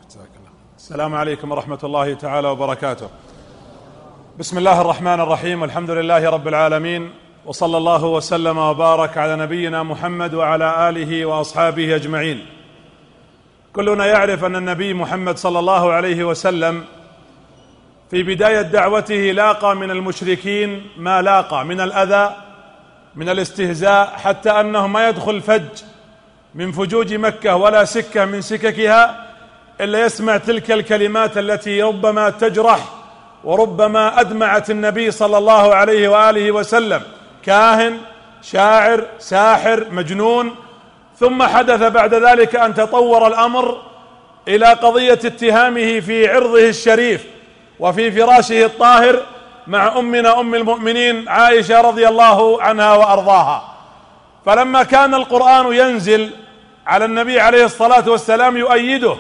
السلام عليكم ورحمة الله تعالى وبركاته. بسم الله الرحمن الرحيم، والحمد لله رب العالمين، وصلى الله وسلم وبارك على نبينا محمد وعلى آله وأصحابه أجمعين. كلنا يعرف أن النبي محمد صلى الله عليه وسلم في بداية دعوته لاقى من المشركين ما لاقى من الأذى، من الاستهزاء، حتى أنه ما يدخل فج من فجوج مكة ولا سكة من سككها إلا يسمع تلك الكلمات التي ربما تجرح وربما أدمعت النبي صلى الله عليه وآله وسلم: كاهن، شاعر، ساحر، مجنون. ثم حدث بعد ذلك أن تطور الأمر إلى قضية اتهامه في عرضه الشريف وفي فراشه الطاهر مع أمنا أم المؤمنين عائشة رضي الله عنها وأرضاها. فلما كان القرآن ينزل على النبي عليه الصلاة والسلام يؤيده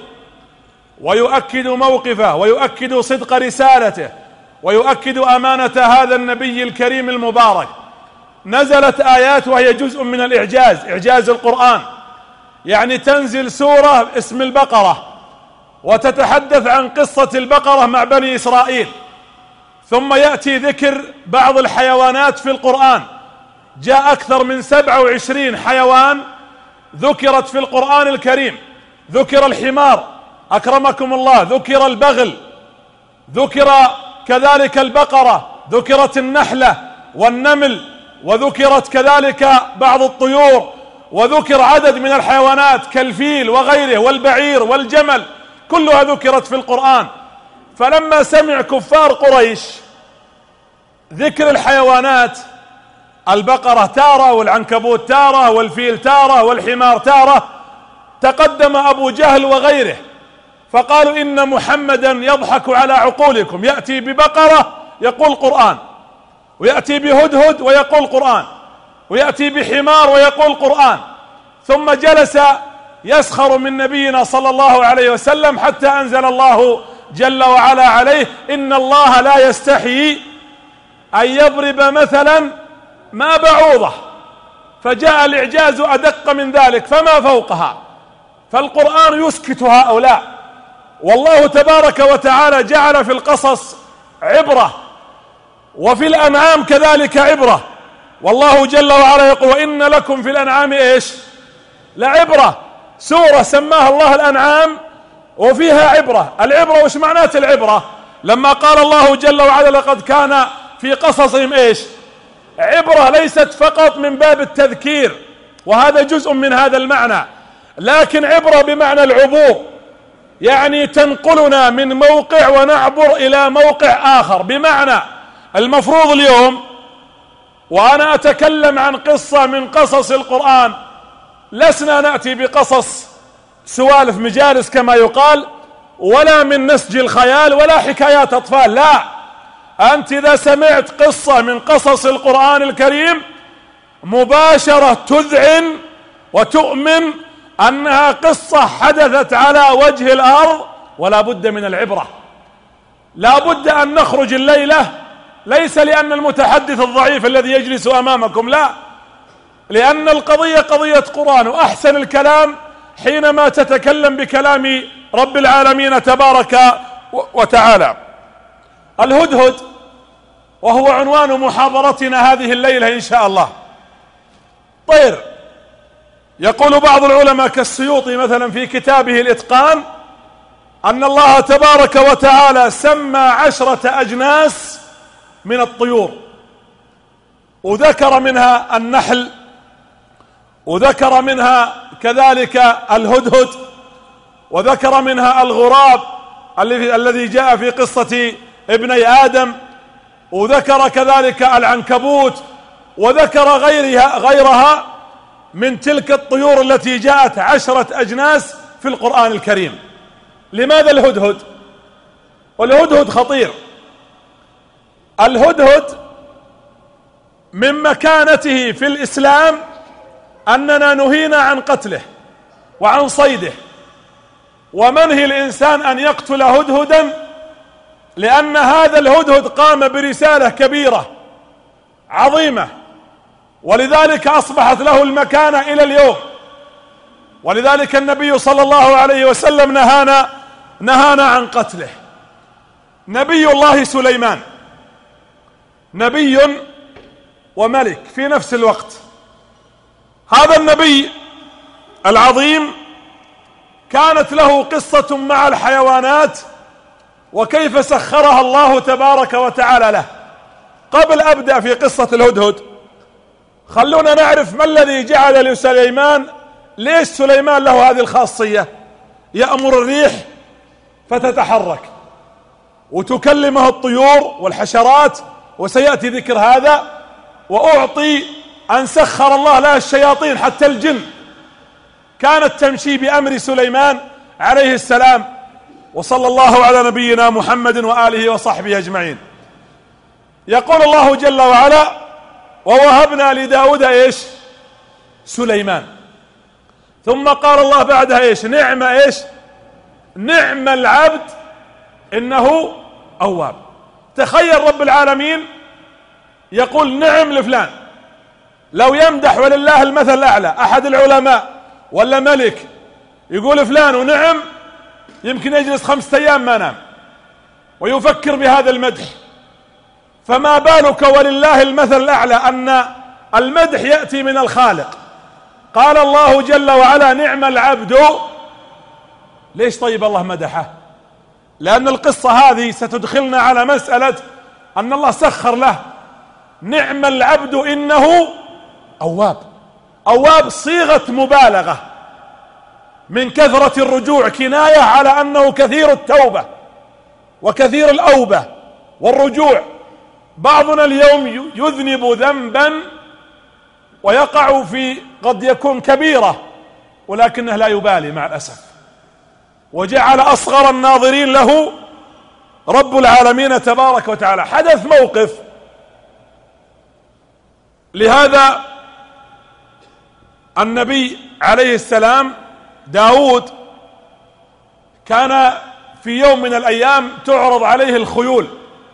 ويؤكد موقفه ويؤكد صدق رسالته ويؤكد أمانة هذا النبي الكريم المبارك، نزلت آيات وهي جزء من الإعجاز، إعجاز القرآن. يعني تنزل سورة اسم البقرة وتتحدث عن قصة البقرة مع بني إسرائيل، ثم يأتي ذكر بعض الحيوانات في القرآن. جاء أكثر من 27 حيوان ذكرت في القرآن الكريم. ذكر الحمار أكرمكم الله، ذكر البغل، ذكر كذلك البقرة، ذكرت النحلة والنمل، وذكرت كذلك بعض الطيور، وذكر عدد من الحيوانات كالفيل وغيره والبعير والجمل، كلها ذكرت في القرآن. فلما سمع كفار قريش ذكر الحيوانات، البقرة تارة والعنكبوت تارة والفيل تارة والحمار تارة، تقدم أبو جهل وغيره فقالوا: إن محمدا يضحك على عقولكم، يأتي ببقرة يقول قرآن، ويأتي بهدهد ويقول قرآن، ويأتي بحمار ويقول قرآن. ثم جلس يسخر من نبينا صلى الله عليه وسلم حتى أنزل الله جل وعلا عليه: إن الله لا يستحيي أن يضرب مثلا ما بعوضة. فجاء الإعجاز أدق من ذلك فما فوقها. فالقرآن يسكت هؤلاء، والله تبارك وتعالى جعل في القصص عبرة وفي الأنعام كذلك عبرة. والله جل وعلا يقول: وإن لكم في الأنعام إيش؟ لعبرة. سورة سماها الله الأنعام وفيها عبرة. العبرة وش معنات العبرة؟ لما قال الله جل وعلا: لقد كان في قصصهم إيش؟ عبرة، ليست فقط من باب التذكير، وهذا جزء من هذا المعنى، لكن عبرة بمعنى العبور، يعني تنقلنا من موقع ونعبر إلى موقع آخر. بمعنى المفروض اليوم وأنا أتكلم عن قصة من قصص القرآن، لسنا نأتي بقصص سوالف مجالس كما يقال، ولا من نسج الخيال ولا حكايات أطفال، لا. أنت إذا سمعت قصة من قصص القرآن الكريم مباشرة تذعن وتؤمن أنها قصة حدثت على وجه الأرض، ولا بد من العبرة. لا بد أن نخرج الليلة، ليس لأن المتحدث الضعيف الذي يجلس أمامكم، لا، لأن القضية قضية قرآن، وأحسن الكلام حينما تتكلم بكلام رب العالمين تبارك وتعالى. الهدهد، وهو عنوان محاضرتنا هذه الليلة إن شاء الله، طير. يقول بعض العلماء كالسيوطي مثلا في كتابه الإتقان أن الله تبارك وتعالى سمى 10 أجناس من الطيور، وذكر منها النحل، وذكر منها كذلك الهدهد، وذكر منها الغراب الذي جاء في قصة ابني آدم، وذكر كذلك العنكبوت، وذكر غيرها من تلك الطيور التي جاءت 10 أجناس في القرآن الكريم. لماذا الهدهد؟ والهدهد خطير. الهدهد من مكانته في الإسلام أننا نهينا عن قتله وعن صيده، ومنهي الإنسان أن يقتل هدهدا، لأن هذا الهدهد قام برسالة كبيرة عظيمة، ولذلك أصبحت له المكانة إلى اليوم. ولذلك النبي صلى الله عليه وسلم نهانا نهانا عن قتله. نبي الله سليمان نبي وملك في نفس الوقت. هذا النبي العظيم كانت له قصة مع الحيوانات وكيف سخرها الله تبارك وتعالى له. قبل أبدأ في قصة الهدهد خلونا نعرف ما الذي جعل لسليمان، ليش سليمان له هذه الخاصية؟ يأمر الريح فتتحرك وتكلمه الطيور والحشرات، وسيأتي ذكر هذا. وأعطي أن سخر الله لها الشياطين حتى الجن كانت تمشي بأمر سليمان عليه السلام. وصلى الله على نبينا محمد وآله وصحبه أجمعين. يقول الله جل وعلا: ووهبنا لداود إيش؟ سليمان. ثم قال الله بعدها إيش؟ نعم إيش؟ نعم العبد إنه أواب. تخيل رب العالمين يقول نعم لفلان. لو يمدح ولله المثل الأعلى أحد العلماء ولا ملك يقول فلان ونعم، يمكن يجلس 5 أيام ما نام ويفكر بهذا المدح. فما بالك ولله المثل الأعلى أن المدح يأتي من الخالق. قال الله جل وعلا: نعم العبد. ليش طيب الله مدحه؟ لأن القصة هذه ستدخلنا على مسألة أن الله سخر له. نعم العبد إنه أواب. أواب صيغة مبالغة من كثرة الرجوع، كناية على أنه كثير التوبة وكثير الأوبة والرجوع. بعضنا اليوم يذنب ذنبا ويقع في قد يكون كبيرة ولكنه لا يبالي مع الأسف، وجعل أصغر الناظرين له رب العالمين تبارك وتعالى. حدث موقف لهذا النبي عليه السلام داود، كان في يوم من الأيام تعرض عليه الخيول،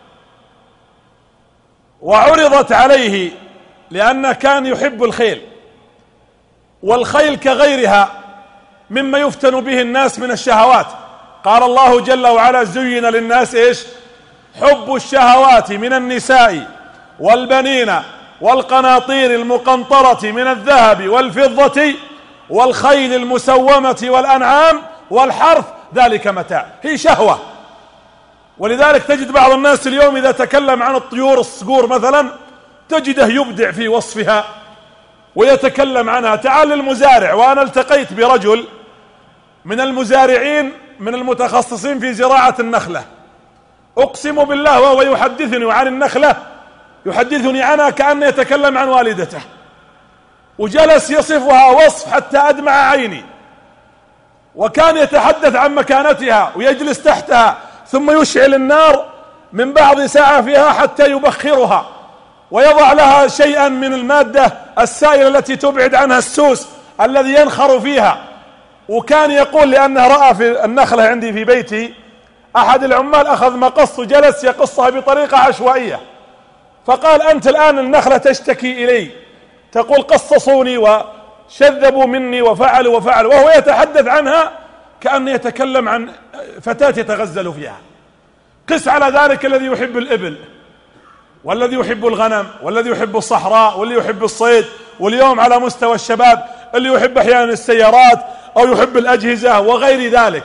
وعرضت عليه لأنه كان يحب الخيل، والخيل كغيرها مما يفتن به الناس من الشهوات. قال الله جل وعلا: زين للناس إيش؟ حب الشهوات من النساء والبنين والقناطير المقنطرة من الذهب والفضة والخيل المسومة والأنعام والحرث، ذلك متاع. هي شهوة. ولذلك تجد بعض الناس اليوم إذا تكلم عن الطيور، الصقور مثلا، تجده يبدع في وصفها ويتكلم عنها. تعال للمزارع، وأنا التقيت برجل من المزارعين من المتخصصين في زراعة النخلة، أقسم بالله وهو يحدثني عن النخلة يحدثني عنها كأنه يتكلم عن والدته، وجلس يصفها وصف حتى أدمع عيني. وكان يتحدث عن مكانتها ويجلس تحتها ثم يشعل النار من بعض ساعة فيها حتى يبخرها، ويضع لها شيئا من المادة السائلة التي تبعد عنها السوس الذي ينخر فيها. وكان يقول لأنه رأى في النخلة عندي في بيتي أحد العمال أخذ مقص وجلس يقصها بطريقة عشوائية، فقال: أنت الآن النخلة تشتكي إلي، تقول قصصوني وشذبوا مني وفعلوا، وهو يتحدث عنها كأنه يتكلم عن فتاة يتغزل فيها. قس على ذلك الذي يحب الإبل، والذي يحب الغنم، والذي يحب الصحراء، والذي يحب الصيد، واليوم على مستوى الشباب اللي يحب أحيانا السيارات أو يحب الأجهزة وغير ذلك.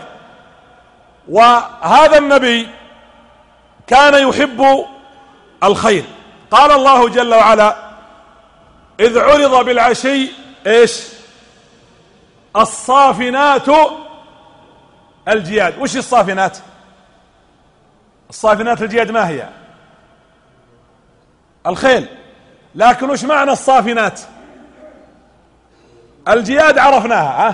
وهذا النبي كان يحب الخير. قال الله جل وعلا: إذ عرض بالعشي إيش؟ الصافنات الجياد. وش الصافنات؟ الصافنات الجياد ما هي؟ الخيل. لكن وش معنى الصافنات؟ الجياد عرفناها،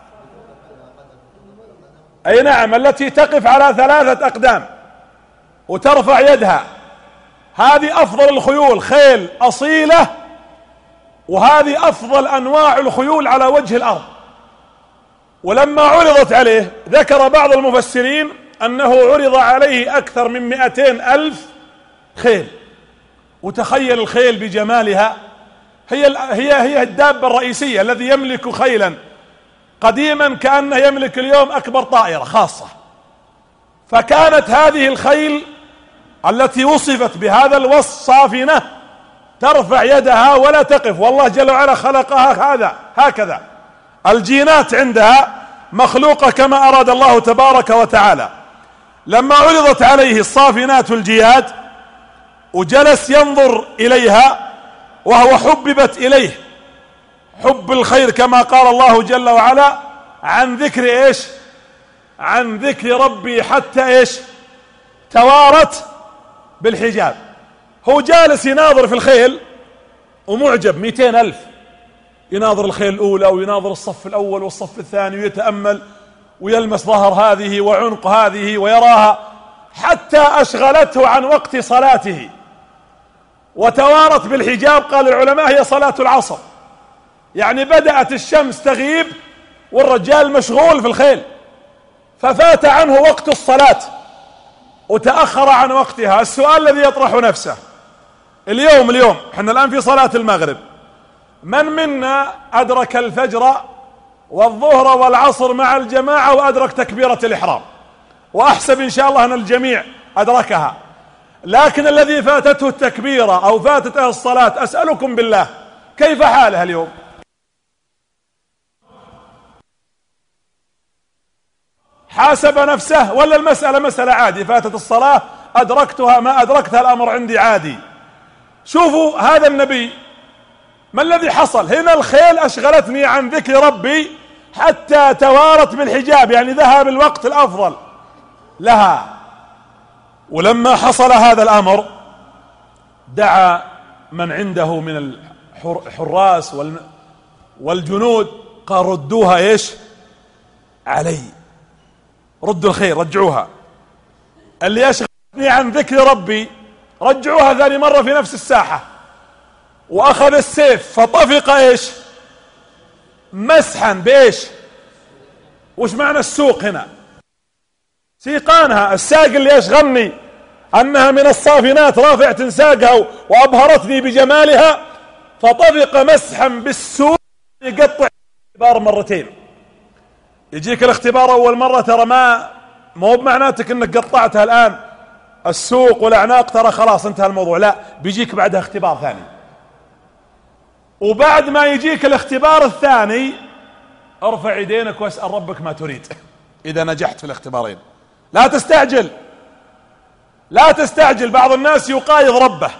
أي نعم، التي تقف على 3 أقدام وترفع يدها. هذه أفضل الخيول، خيل أصيلة، وهذه أفضل أنواع الخيول على وجه الأرض. ولما عرضت عليه ذكر بعض المفسرين أنه عرض عليه أكثر من 200,000 خيل. وتخيل الخيل بجمالها، هي الدابة الرئيسية. الذي يملك خيلا قديما كأنه يملك اليوم أكبر طائرة خاصة، فكانت هذه الخيل التي وصفت بهذا الوصف صافنة ترفع يدها ولا تقف، والله جل وعلا خلقها هكذا. الجينات عندها مخلوقة كما أراد الله تبارك وتعالى. لما عرضت عليه الصافنات الجياد وجلس ينظر إليها وهو حببت إليه حب الخير كما قال الله جل وعلا عن ذكر إيش؟ عن ذكر ربي حتى إيش؟ توارت بالحجاب. هو جالس يناظر في الخيل ومعجب 200,000، يناظر الخيل الأولى ويناظر الصف الأول والصف الثاني ويتأمل ويلمس ظهر هذه وعنق هذه ويراها، حتى أشغلته عن وقت صلاته وتوارت بالحجاب. قال العلماء هي صلاة العصر، يعني بدأت الشمس تغيب والرجال مشغول في الخيل، ففات عنه وقت الصلاة وتأخر عن وقتها. السؤال الذي يطرح نفسه اليوم احنا الآن في صلاة المغرب، من منا أدرك الفجر والظهر والعصر مع الجماعة وأدرك تكبيرة الإحرام؟ وأحسب إن شاء الله أن الجميع أدركها. لكن الذي فاتته التكبيرة أو فاتته الصلاة، أسألكم بالله كيف حالها اليوم؟ حاسب نفسه ولا المسألة مسألة عادي؟ فاتت الصلاة أدركتها ما أدركتها الأمر عندي عادي. شوفوا هذا النبي ما الذي حصل هنا؟ الخيل أشغلتني عن ذكر ربي حتى توارت بالحجاب، يعني ذهب الوقت الأفضل لها. ولما حصل هذا الأمر دعا من عنده من الحراس والجنود، قال ردوها إيش علي، ردوا الخير، رجعوها. اللي أشغلتني عن ذكر ربي رجعوها ثاني مرة في نفس الساحة. وأخذ السيف فطفق إيش؟ مسحا بإيش؟ وش معنى السوق هنا؟ سيقانها. الساق اللي يشغلني أنها من الصافنات رافعة ساقها وأبهرتني بجمالها، فطفق مسحا بالسوق يقطع الاختبار مرتين. يجيك الاختبار أول مرة ترى ما هو بمعناتك أنك قطعتها الآن السوق والأعناق ترى خلاص انتهى الموضوع، لا، بيجيك بعدها اختبار ثاني. وبعد ما يجيك الاختبار الثاني ارفع يدينك واسأل ربك ما تريد إذا نجحت في الاختبارين. لا تستعجل، لا تستعجل. بعض الناس يقايض ربه،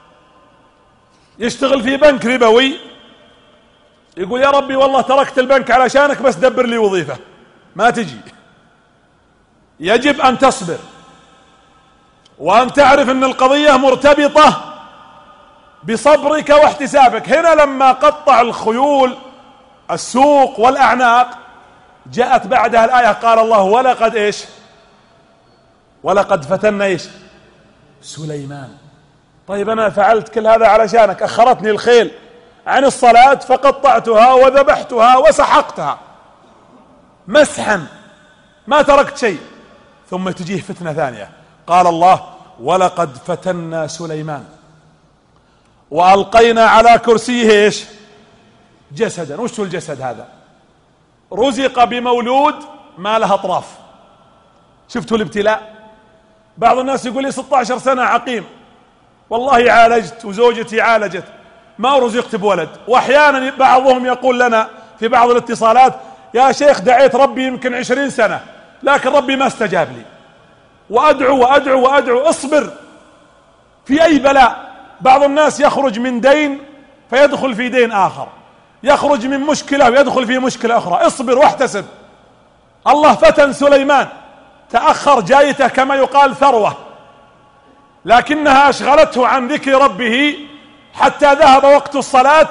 يشتغل في بنك ربوي، يقول يا ربي والله تركت البنك علشانك بس دبر لي وظيفة، ما تجي. يجب أن تصبر وأن تعرف أن القضية مرتبطة بصبرك واحتسابك. هنا لما قطع الخيول السوق والأعناق جاءت بعدها الآية قال الله ولقد إيش؟ ولقد فتنا إيش؟ سليمان. طيب أنا فعلت كل هذا علشانك، أخرتني الخيل عن الصلاة فقطعتها وذبحتها وسحقتها مسحا، ما تركت شيء. ثم تجيه فتنة ثانية، قال الله ولقد فتنا سليمان وألقينا على كرسيه إيش؟ جسدا. وش هو الجسد هذا؟ رزق بمولود ما له أطراف. شفتوا الابتلاء؟ بعض الناس يقول لي 16 سنة عقيم، والله عالجت وزوجتي عالجت ما رزقت بولد. وأحيانا بعضهم يقول لنا في بعض الاتصالات يا شيخ دعيت ربي يمكن 20 سنة لكن ربي ما استجاب لي، وأدعو وأدعو وأدعو. اصبر في أي بلاء. بعض الناس يخرج من دين فيدخل في دين آخر، يخرج من مشكلة ويدخل في مشكلة أخرى. اصبر واحتسب. الله فتن سليمان، تأخر جايته كما يقال ثروة، لكنها أشغلته عن ذكر ربه حتى ذهب وقت الصلاة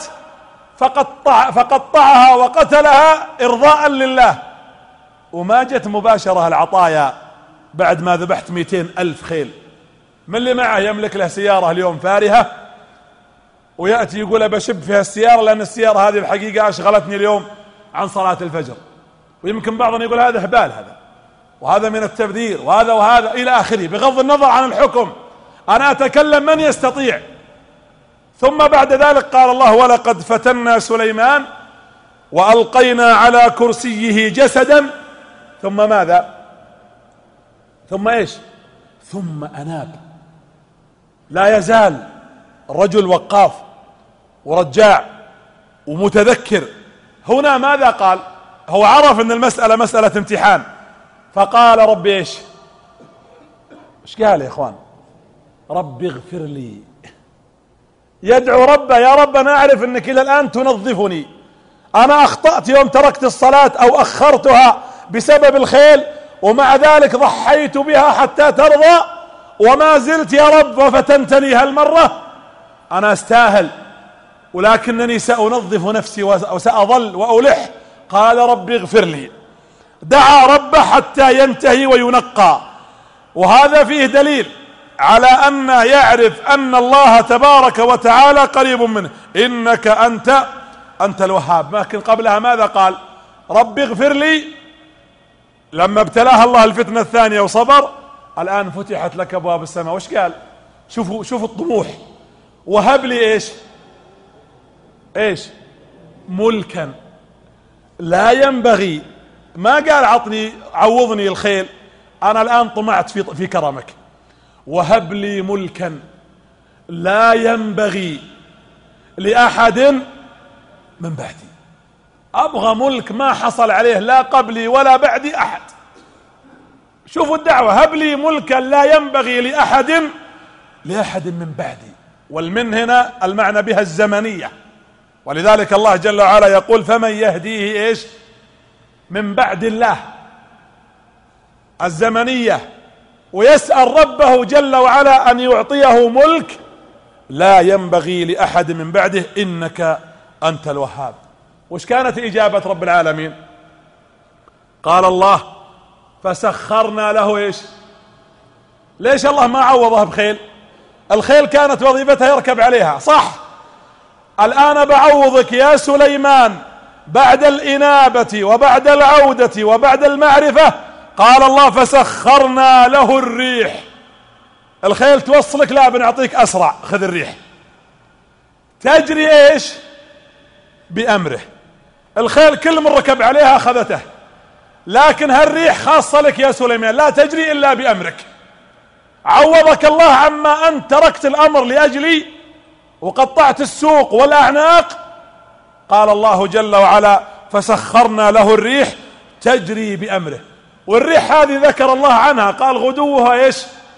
فقطعها وقتلها إرضاء لله. وما جت مباشرة العطايا بعد ما ذبحت 200,000 خيل. من اللي معه يملك له سيارة اليوم فارهة ويأتي يقول بشب فيها السيارة لأن السيارة هذه الحقيقة أشغلتني اليوم عن صلاة الفجر. ويمكن بعضنا يقول هذا هبال، هذا وهذا من التبذير وهذا إلى آخره، بغض النظر عن الحكم. أنا أتكلم من يستطيع. ثم بعد ذلك قال الله ولقد فتنا سليمان وألقينا على كرسيه جسدا. ثم ماذا؟ ثم ايش؟ ثم أناب. لا يزال الرجل وقاف ورجاع ومتذكر. هنا ماذا قال؟ هو عرف ان المسألة مسألة امتحان، فقال ربي ايش قال يا اخوان؟ ربي اغفر لي. يدعو ربه: يا رب انا اعرف انك الى الان تنظفني، انا اخطأت يوم تركت الصلاة او اخرتها بسبب الخيل، ومع ذلك ضحيت بها حتى ترضى، وما زلت يا رب وفتنتني هالمرة، انا استاهل، ولكنني سأنظف نفسي وسأظل وألح. قال ربي اغفر لي. دعا ربه حتى ينتهي وينقى. وهذا فيه دليل على أن يعرف أن الله تبارك وتعالى قريب منه. إنك أنت الوهاب. لكن قبلها ماذا قال؟ ربي اغفر لي. لما ابتلاها الله الفتنة الثانية وصبر، الآن فتحت لك أبواب السماء. وش قال؟ شوفوا الطموح. وهب لي ايش؟ ملكا لا ينبغي. ما قال عوضني الخيل، انا الان طمعت في كرمك. وهب لي ملكا لا ينبغي لاحد من بعدي. ابغى ملك ما حصل عليه لا قبلي ولا بعدي احد. شوفوا الدعوة: هب لي ملكا لا ينبغي لاحد من بعدي. والمن هنا المعنى بها الزمنية، ولذلك الله جل وعلا يقول: فمن يهديه ايش؟ من بعد الله، الزمنية. ويسأل ربه جل وعلا أن يعطيه ملك لا ينبغي لأحد من بعده، إنك أنت الوهاب. وش كانت إجابة رب العالمين؟ قال الله: فسخرنا له ايش؟ ليش الله ما عوضه بخيل؟ الخيل كانت وظيفتها يركب عليها، صح؟ الآن بعوضك يا سليمان بعد الإنابة وبعد العودة وبعد المعرفة. قال الله: فسخرنا له الريح. الخيل توصلك، لا بنعطيك أسرع، خذ الريح تجري ايش؟ بأمره. الخيل كل من ركب عليها أخذته، لكن هالريح خاصة لك يا سليمان، لا تجري إلا بأمرك. عوضك الله عما أنت تركت الأمر لأجلي وقطعت السوق والأعناق. قال الله جل وعلا: فسخرنا له الريح تجري بأمره. والريح هذه ذكر الله عنها، قال: غدوها ايش؟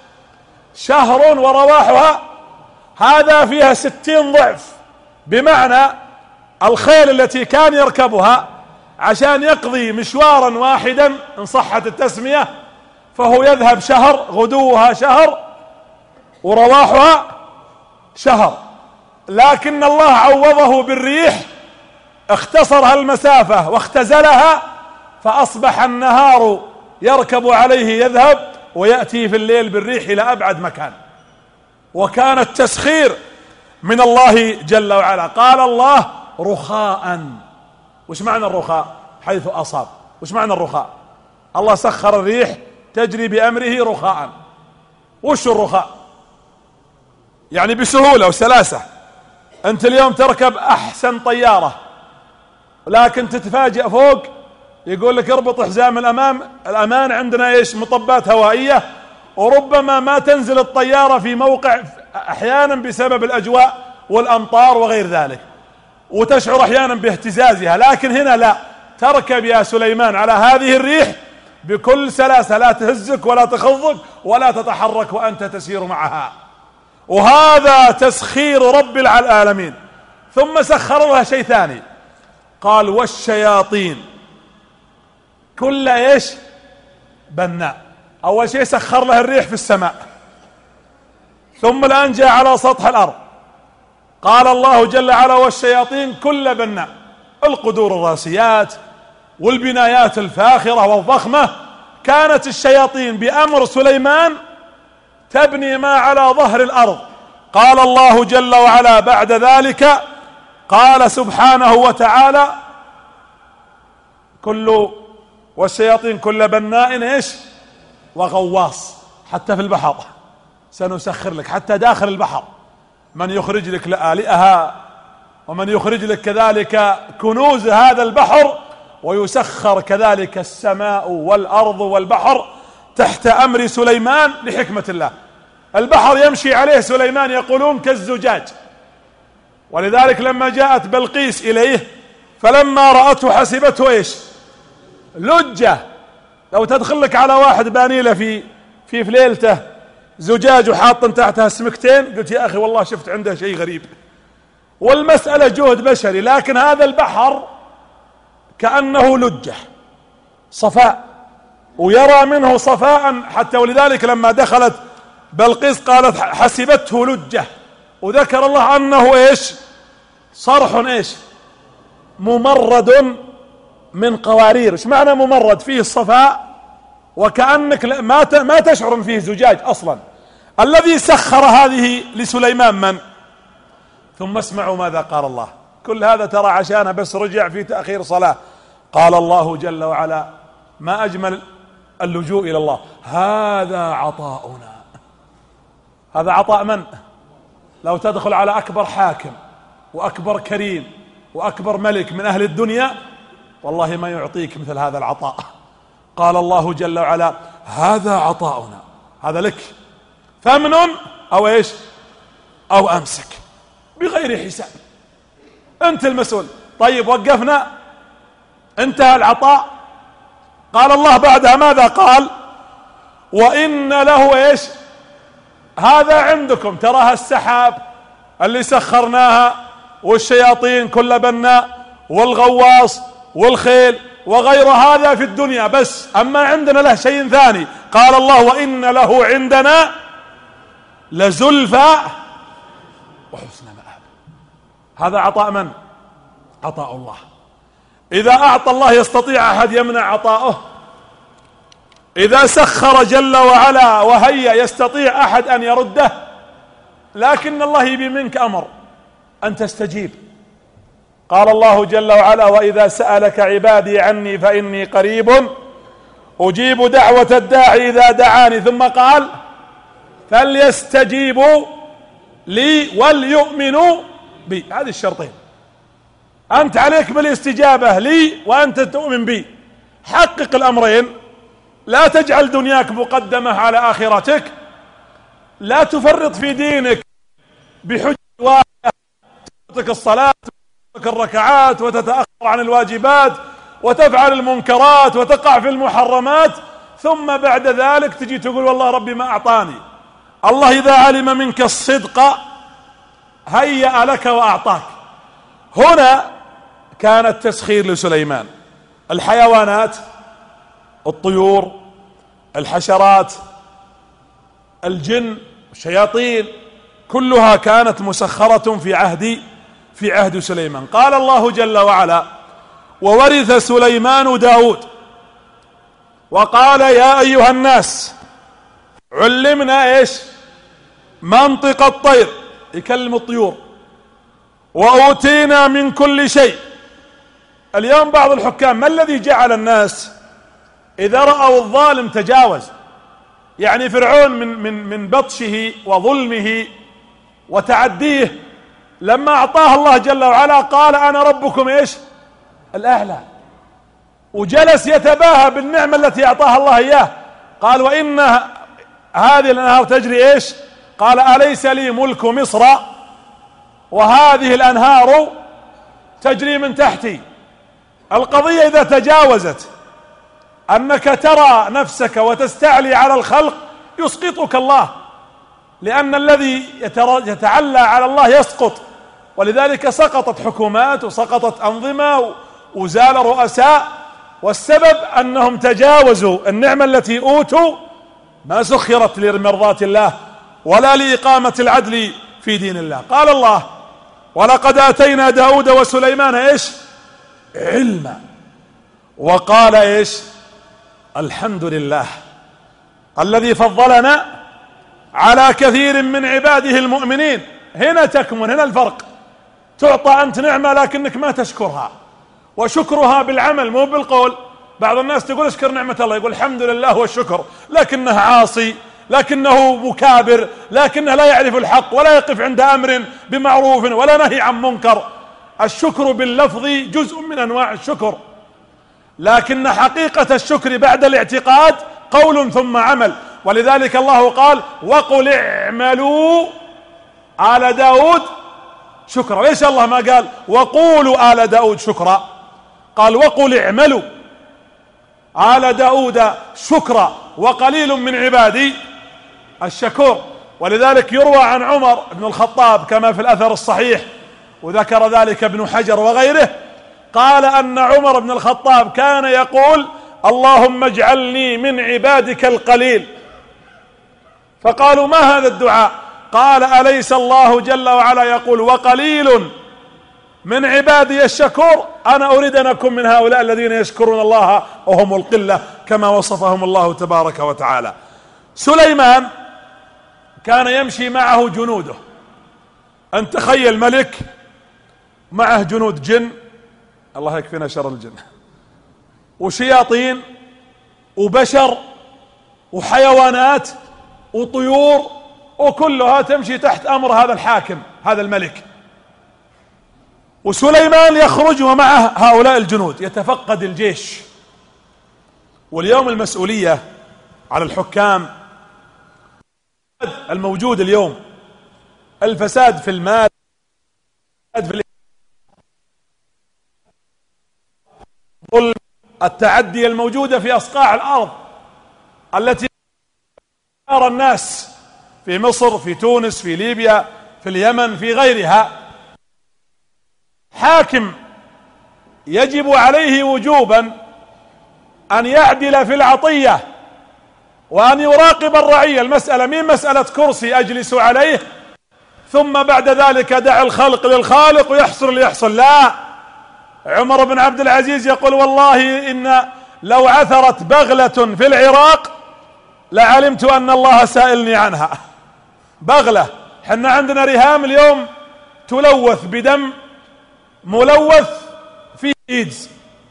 شهر ورواحها. هذا فيها 60 ضعف. بمعنى الخيل التي كان يركبها عشان يقضي مشوارا واحدا إن صحت التسمية، فهو يذهب شهر، غدوها شهر ورواحها شهر. لكن الله عوضه بالريح، اختصر المسافة واختزلها، فأصبح النهار يركب عليه يذهب، ويأتي في الليل بالريح إلى أبعد مكان. وكان التسخير من الله جل وعلا. قال الله: رخاء. وش معنى الرخاء؟ حيث أصاب. وش معنى الرخاء؟ الله سخر الريح تجري بأمره رخاء. وش الرخاء؟ يعني بسهولة وسلاسة. أنت اليوم تركب أحسن طيارة، لكن تتفاجأ فوق يقول لك اربط حزام الأمان عندنا ايش؟ مطبات هوائية، وربما ما تنزل الطيارة في موقع أحيانا بسبب الأجواء والأمطار وغير ذلك، وتشعر أحيانا باهتزازها. لكن هنا لا، تركب يا سليمان على هذه الريح بكل سلاسة، لا تهزك ولا تخضك ولا تتحرك وأنت تسير معها. وهذا تسخير رب العالمين. ثم سخر لها شيء ثاني، قال: والشياطين كل ايش؟ بناء. اول شيء سخر لها الريح في السماء، ثم الآن جاء على سطح الأرض. قال الله جل وعلا: والشياطين كل بناء. القدور الراسيات والبنايات الفاخرة والضخمة، كانت الشياطين بأمر سليمان تبني ما على ظهر الأرض. قال الله جل وعلا بعد ذلك، قال سبحانه وتعالى: والشياطين كل بناء ايش؟ وغواص. حتى في البحر سنسخر لك، حتى داخل البحر، من يخرج لك لآلئها، ومن يخرج لك كذلك كنوز هذا البحر، ويسخر كذلك السماء والأرض والبحر تحت أمر سليمان لحكمة الله. البحر يمشي عليه سليمان يقولون كالزجاج، ولذلك لما جاءت بلقيس إليه فلما رأته حسبته إيش؟ لجة. لو تدخل لك على واحد بانيله في ليلته زجاج وحاط تحتها سمكتين، قلت يا أخي والله شفت عنده شيء غريب، والمسألة جهد بشري. لكن هذا البحر كأنه لجة صفاء، ويرى منه صفاء حتى، ولذلك لما دخلت بلقيس قالت حسبته لجة، وذكر الله أنه إيش؟ صرح إيش؟ ممرد من قوارير. إيش معنى ممرد؟ فيه الصفاء وكأنك ما تشعر إن فيه زجاج أصلا. الذي سخر هذه لسليمان من؟ ثم اسمعوا ماذا قال الله. كل هذا ترى عشان بس رجع في تأخير صلاة. قال الله جل وعلا: ما أجمل اللجوء إلى الله، هذا عطاؤنا. هذا عطاء من؟ لو تدخل على أكبر حاكم وأكبر كريم وأكبر ملك من أهل الدنيا والله ما يعطيك مثل هذا العطاء. قال الله جل وعلا: هذا عطاؤنا، هذا لك، فمن أو إيش أو أمسك بغير حساب، أنت المسؤول. طيب وقفنا، انتهى العطاء. قال الله بعدها ماذا قال؟ وإن له إيش؟ هذا عندكم، تراها السحاب اللي سخرناها والشياطين كل بناء والغواص والخيل وغير هذا في الدنيا، بس أما عندنا له شيء ثاني. قال الله: وإن له عندنا لزلفى وحسن مآب. هذا عطاء من؟ عطاء الله. إذا أعطى الله يستطيع أحد يمنع عطاؤه؟ إذا سخر جل وعلا وهيا يستطيع أحد أن يرده؟ لكن الله يبي منك أمر أن تستجيب. قال الله جل وعلا: وإذا سألك عبادي عني فإني قريب أجيب دعوة الداعي إذا دعاني. ثم قال: فليستجيبوا لي وليؤمنوا بي. هذه الشرطين، أنت عليك بالاستجابة لي وأنت تؤمن بي. حقق الأمرين، لا تجعل دنياك مقدمة على آخرتك، لا تفرط في دينك بحجة واحدة، تترك الصلاة وتترك الركعات وتتأخر عن الواجبات وتفعل المنكرات وتقع في المحرمات، ثم بعد ذلك تجي تقول والله ربي ما أعطاني. الله إذا علم منك الصدق هيأ لك وأعطاك. هنا كان التسخير لسليمان. الحيوانات، الطيور، الحشرات، الجن، الشياطين، كلها كانت مسخرة في عهد سليمان. قال الله جل وعلا: وورث سليمان داود وقال يا أيها الناس علمنا إيش؟ منطق الطير، يكلم الطيور، وأوتينا من كل شيء. اليوم بعض الحكام ما الذي جعل الناس إذا رأوا الظالم تجاوز؟ يعني فرعون من بطشه وظلمه وتعديه لما أعطاه الله جل وعلا قال أنا ربكم إيش؟ الأعلى، وجلس يتباهى بالنعمة التي أعطاها الله إياه. قال وإن هذه الأنهار تجري إيش؟ قال أليس لي ملك مصر وهذه الأنهار تجري من تحتي. القضية إذا تجاوزت أنك ترى نفسك وتستعلي على الخلق يسقطك الله، لأن الذي يتعلى على الله يسقط. ولذلك سقطت حكومات وسقطت أنظمة وزال رؤساء، والسبب أنهم تجاوزوا النعمة التي أوتوا، ما سخرت لمرضاة الله ولا لإقامة العدل في دين الله. قال الله ولقد آتينا داود وسليمان إيش؟ علما. وقال إيش؟ الحمد لله الذي فضلنا على كثير من عباده المؤمنين. هنا تكمن، هنا الفرق. تعطى أنت نعمة لكنك ما تشكرها، وشكرها بالعمل مو بالقول. بعض الناس تقول اشكر نعمة الله، يقول الحمد لله والشكر، لكنه عاصي، لكنه مكابر، لكنه لا يعرف الحق ولا يقف عند أمر بمعروف ولا نهي عن منكر. الشكر باللفظ جزء من أنواع الشكر، لكن حقيقة الشكر بعد الاعتقاد قول ثم عمل. ولذلك الله قال وقل اعملوا آل داود شكرا. ليش الله ما قال وقولوا آل داود شكرا؟ قال وقل اعملوا آل داود شكرا وقليل من عبادي الشكور. ولذلك يروى عن عمر بن الخطاب كما في الأثر الصحيح، وذكر ذلك ابن حجر وغيره، قال أن عمر بن الخطاب كان يقول اللهم اجعلني من عبادك القليل. فقالوا ما هذا الدعاء؟ قال أليس الله جل وعلا يقول وقليل من عبادي الشكور؟ أنا أريد أن أكون من هؤلاء الذين يشكرون الله وهم القلة كما وصفهم الله تبارك وتعالى. سليمان كان يمشي معه جنوده. أن تخيل ملك معه جنود جن، الله يكفينا شر الجن، وشياطين وبشر وحيوانات وطيور، وكلها تمشي تحت أمر هذا الحاكم هذا الملك. وسليمان يخرج ومعه هؤلاء الجنود يتفقد الجيش. واليوم المسؤولية على الحكام الموجود اليوم، الفساد في المال، ظلم، التعدي الموجودة في أصقاع الأرض التي أرى الناس في مصر، في تونس، في ليبيا، في اليمن، في غيرها. حاكم يجب عليه وجوبا أن يعدل في العطية وأن يراقب الرعية. المسألة مين مسألة كرسي أجلس عليه ثم بعد ذلك دع الخلق للخالق ويحصل اللي يحصل، لا. عمر بن عبد العزيز يقول والله إن لو عثرت بغلة في العراق لعلمت أن الله سائلني عنها. بغلة، حنا عندنا رهام اليوم تلوث بدم ملوث فيه إيدز،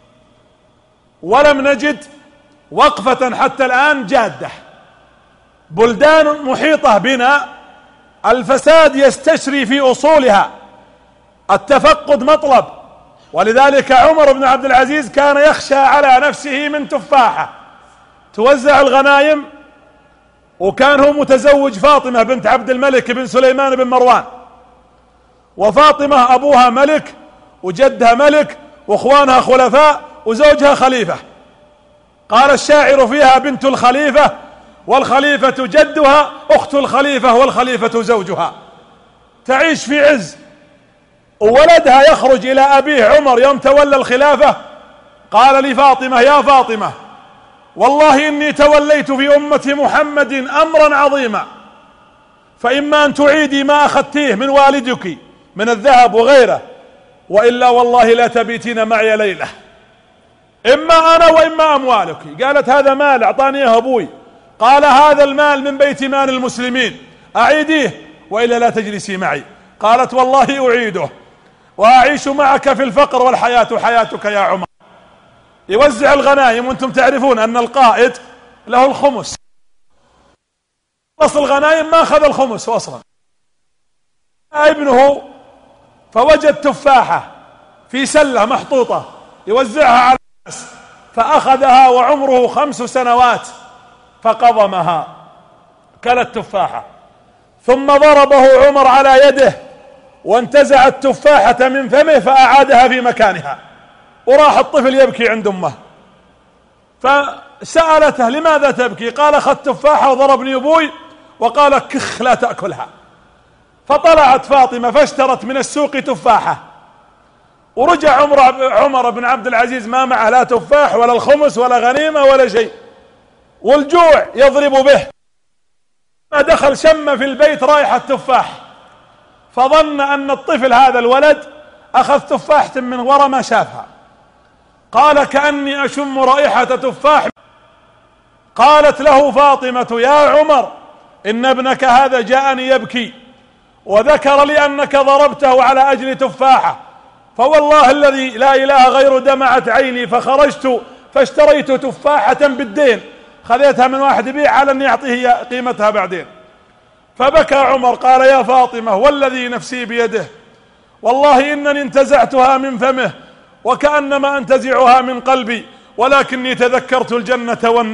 ولم نجد وقفة حتى الآن جادة. بلدان محيطة بنا الفساد يستشري في أصولها، التفقد مطلب. ولذلك عمر بن عبد العزيز كان يخشى على نفسه من تفاحة توزع الغنائم، وكان هو متزوج فاطمة بنت عبد الملك بن سليمان بن مروان، وفاطمة أبوها ملك وجدها ملك واخوانها خلفاء وزوجها خليفة. قال الشاعر فيها بنت الخليفة والخليفة جدها، أخت الخليفة والخليفة زوجها، تعيش في عز. وولدها يخرج إلى أبيه عمر يوم تولى الخلافة قال لفاطمة يا فاطمة والله إني توليت في أمة محمد أمرا عظيما، فإما أن تعيدي ما أخذتيه من والدك من الذهب وغيره، وإلا والله لا تبيتين معي ليلة، إما أنا وإما أموالك. قالت هذا مال أعطاني إياه أبوي. قال هذا المال من بيت مال المسلمين، أعيديه وإلا لا تجلسي معي. قالت والله أعيده وأعيش معك في الفقر والحياة حياتك يا عمر. يوزع الغنائم، وانتم تعرفون أن القائد له الخمس، أصل الغنائم ما أخذ الخمس أصلا. ابنه فوجد تفاحة في سلة محطوطة يوزعها على الناس، فأخذها وعمره 5 سنوات فقضمها، كل التفاحة، ثم ضربه عمر على يده وانتزع التفاحة من فمه فأعادها في مكانها، وراح الطفل يبكي عند أمه. فسألته لماذا تبكي؟ قال أخذت تفاحة وضربني أبوي وقال كخ لا تأكلها. فطلعت فاطمة فاشترت من السوق تفاحة، ورجع عمر بن عبد العزيز ما معه لا تفاح ولا الخمس ولا غنيمة ولا شيء، والجوع يضرب به. ما دخل شم في البيت رائحة تفاح، فظن أن الطفل هذا الولد أخذ تفاحة من وراء ما شافها. قال كأني أشم رائحة تفاح. قالت له فاطمة يا عمر إن ابنك هذا جاءني يبكي وذكر لي أنك ضربته على أجل تفاحة، فوالله الذي لا إله غيره دمعت عيني فخرجت فاشتريت تفاحة بالدين، خذيتها من واحد يبيع على أن يعطيه قيمتها بعدين. فبكى عمر قال يا فاطمة والذي نفسي بيده والله إنني انتزعتها من فمه وكأنما أنتزعها من قلبي، ولكني تذكرت الجنة والنار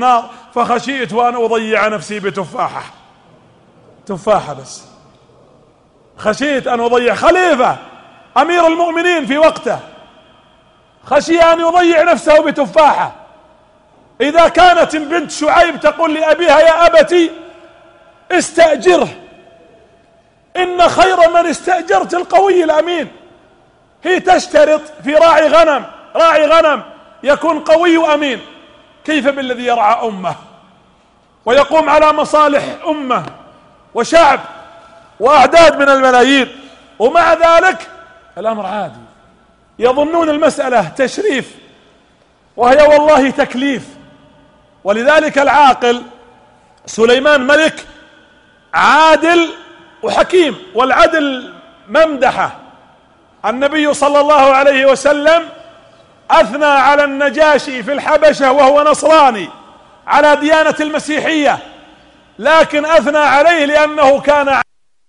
فخشيت وأن أضيع نفسي بتفاحة. تفاحة بس، خشيت أن أضيع. خليفة أمير المؤمنين في وقته خشي أن يضيع نفسه بتفاحة. إذا كانت بنت شعيب تقول لأبيها يا أبتي استأجره، إن خير من استأجرت القوي الأمين. هي تشترط في راعي غنم يكون قوي أمين. كيف بالذي يرعى أمه ويقوم على مصالح أمة وشعب وأعداد من الملايين، ومع ذلك الأمر عادي، يظنون المسألة تشريف وهي والله تكليف. ولذلك العاقل سليمان ملك عادل وحكيم، والعدل ممدحة. النبي صلى الله عليه وسلم أثنى على النجاشي في الحبشة وهو نصراني على ديانة المسيحية، لكن أثنى عليه لأنه كان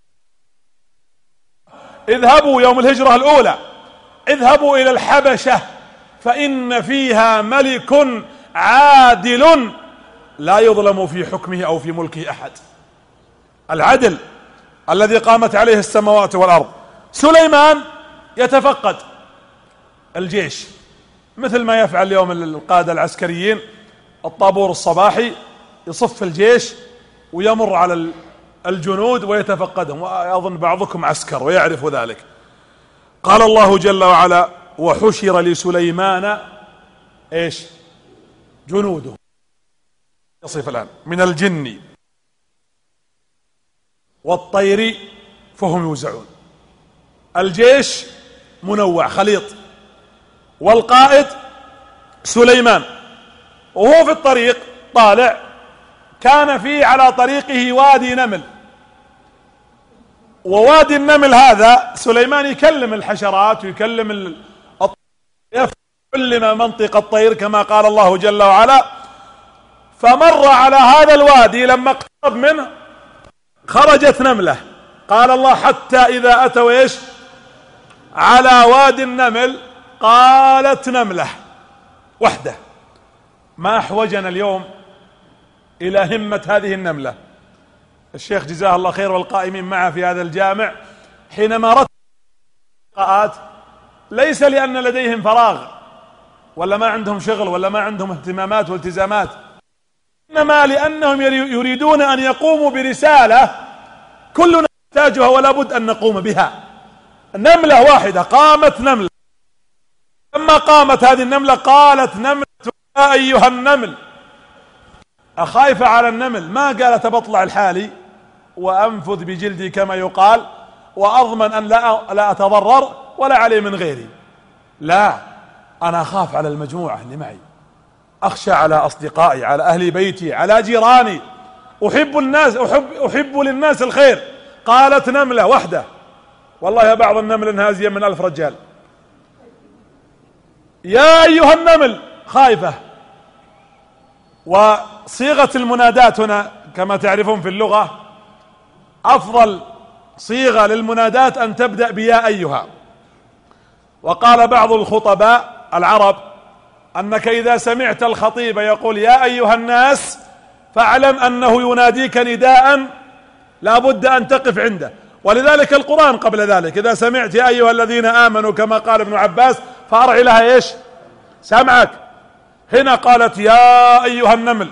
اذهبوا يوم الهجرة الأولى، اذهبوا إلى الحبشة فإن فيها ملك عادل لا يظلم في حكمه أو في ملكه أحد. العدل الذي قامت عليه السماوات والأرض. سليمان يتفقد الجيش مثل ما يفعل اليوم القادة العسكريين، الطابور الصباحي يصف الجيش ويمر على الجنود ويتفقدهم، وأظن بعضكم عسكر ويعرف ذلك. قال الله جل وعلا وحشر لسليمان ايش؟ جنوده. يصف الآن من الجن والطير فهم يوزعون. الجيش منوع خليط، والقائد سليمان، وهو في الطريق طالع كان فيه على طريقه وادي نمل، ووادي النمل هذا سليمان يكلم الحشرات ويكلم يعلم منطق الطير كما قال الله جل وعلا. فمر على هذا الوادي لما اقترب منه خرجت نملة. قال الله حتى إذا أتوا ايش؟ على وادي النمل قالت نملة وحده. ما أحوجنا اليوم إلى همة هذه النملة. الشيخ جزاه الله خير والقائمين معه في هذا الجامع حينما رتب اللقاءات ليس لأن لديهم فراغ ولا ما عندهم شغل ولا ما عندهم اهتمامات والتزامات، إنما لأنهم يريدون أن يقوموا برسالة كلنا نحتاجها ولا بد أن نقوم بها. نملة واحدة قامت نملة، لما قامت هذه النملة قالت نملة يا أيها النمل. أخايف على النمل، ما قالت بطلع الحالي وأنفذ بجلدي كما يقال وأضمن أن لا أتضرر ولا علي من غيري. لا، أنا أخاف على المجموعة اللي معي، أخشى على أصدقائي، على أهل بيتي، على جيراني، أحب الناس، أحب للناس الخير. قالت نملة وحده، والله يا بعض النمل انهازية من 1000 رجال. يا أيها النمل خايفة. وصيغة المنادات هنا كما تعرفون في اللغة أفضل صيغة للمنادات أن تبدأ بيا أيها. وقال بعض الخطباء العرب أنك إذا سمعت الخطيب يقول يا أيها الناس فاعلم أنه يناديك نداء لا بد أن تقف عنده. ولذلك القرآن قبل ذلك إذا سمعت يا أيها الذين آمنوا كما قال ابن عباس فأرع لها إيش؟ سمعك. هنا قالت يا أيها النمل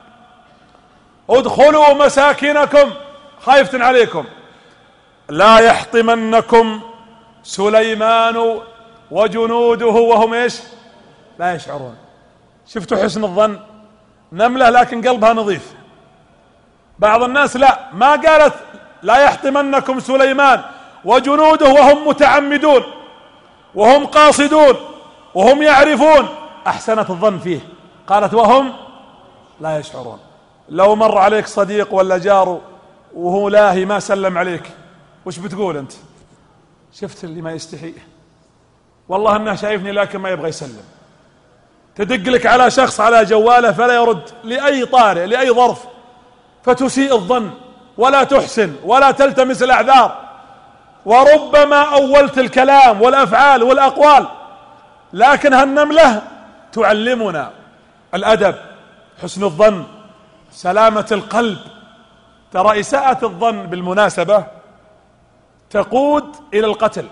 ادخلوا مساكنكم خايفة عليكم لا يحطمنكم سليمان وجنوده وهم إيش؟ لا يشعرون. شفتوا حسن الظن؟ نملة لكن قلبها نظيف. بعض الناس لا، ما قالت لا يحطمنكم سليمان وجنوده وهم متعمدون وهم قاصدون وهم يعرفون، أحسنت الظن فيه، قالت وهم لا يشعرون. لو مر عليك صديق ولا جار وهو لاهي ما سلم عليك وش بتقول أنت؟ شفت اللي ما يستحي، والله أنه شايفني لكن ما يبغى يسلم. تدق لك على شخص على جواله فلا يرد لأي طارئ لأي ظرف، فتسيء الظن ولا تحسن ولا تلتمس الأعذار، وربما أولت الكلام والأفعال والأقوال. لكن هالنملة تعلمنا الأدب، حسن الظن، سلامة القلب. ترى إساءة الظن بالمناسبة تقود إلى القتل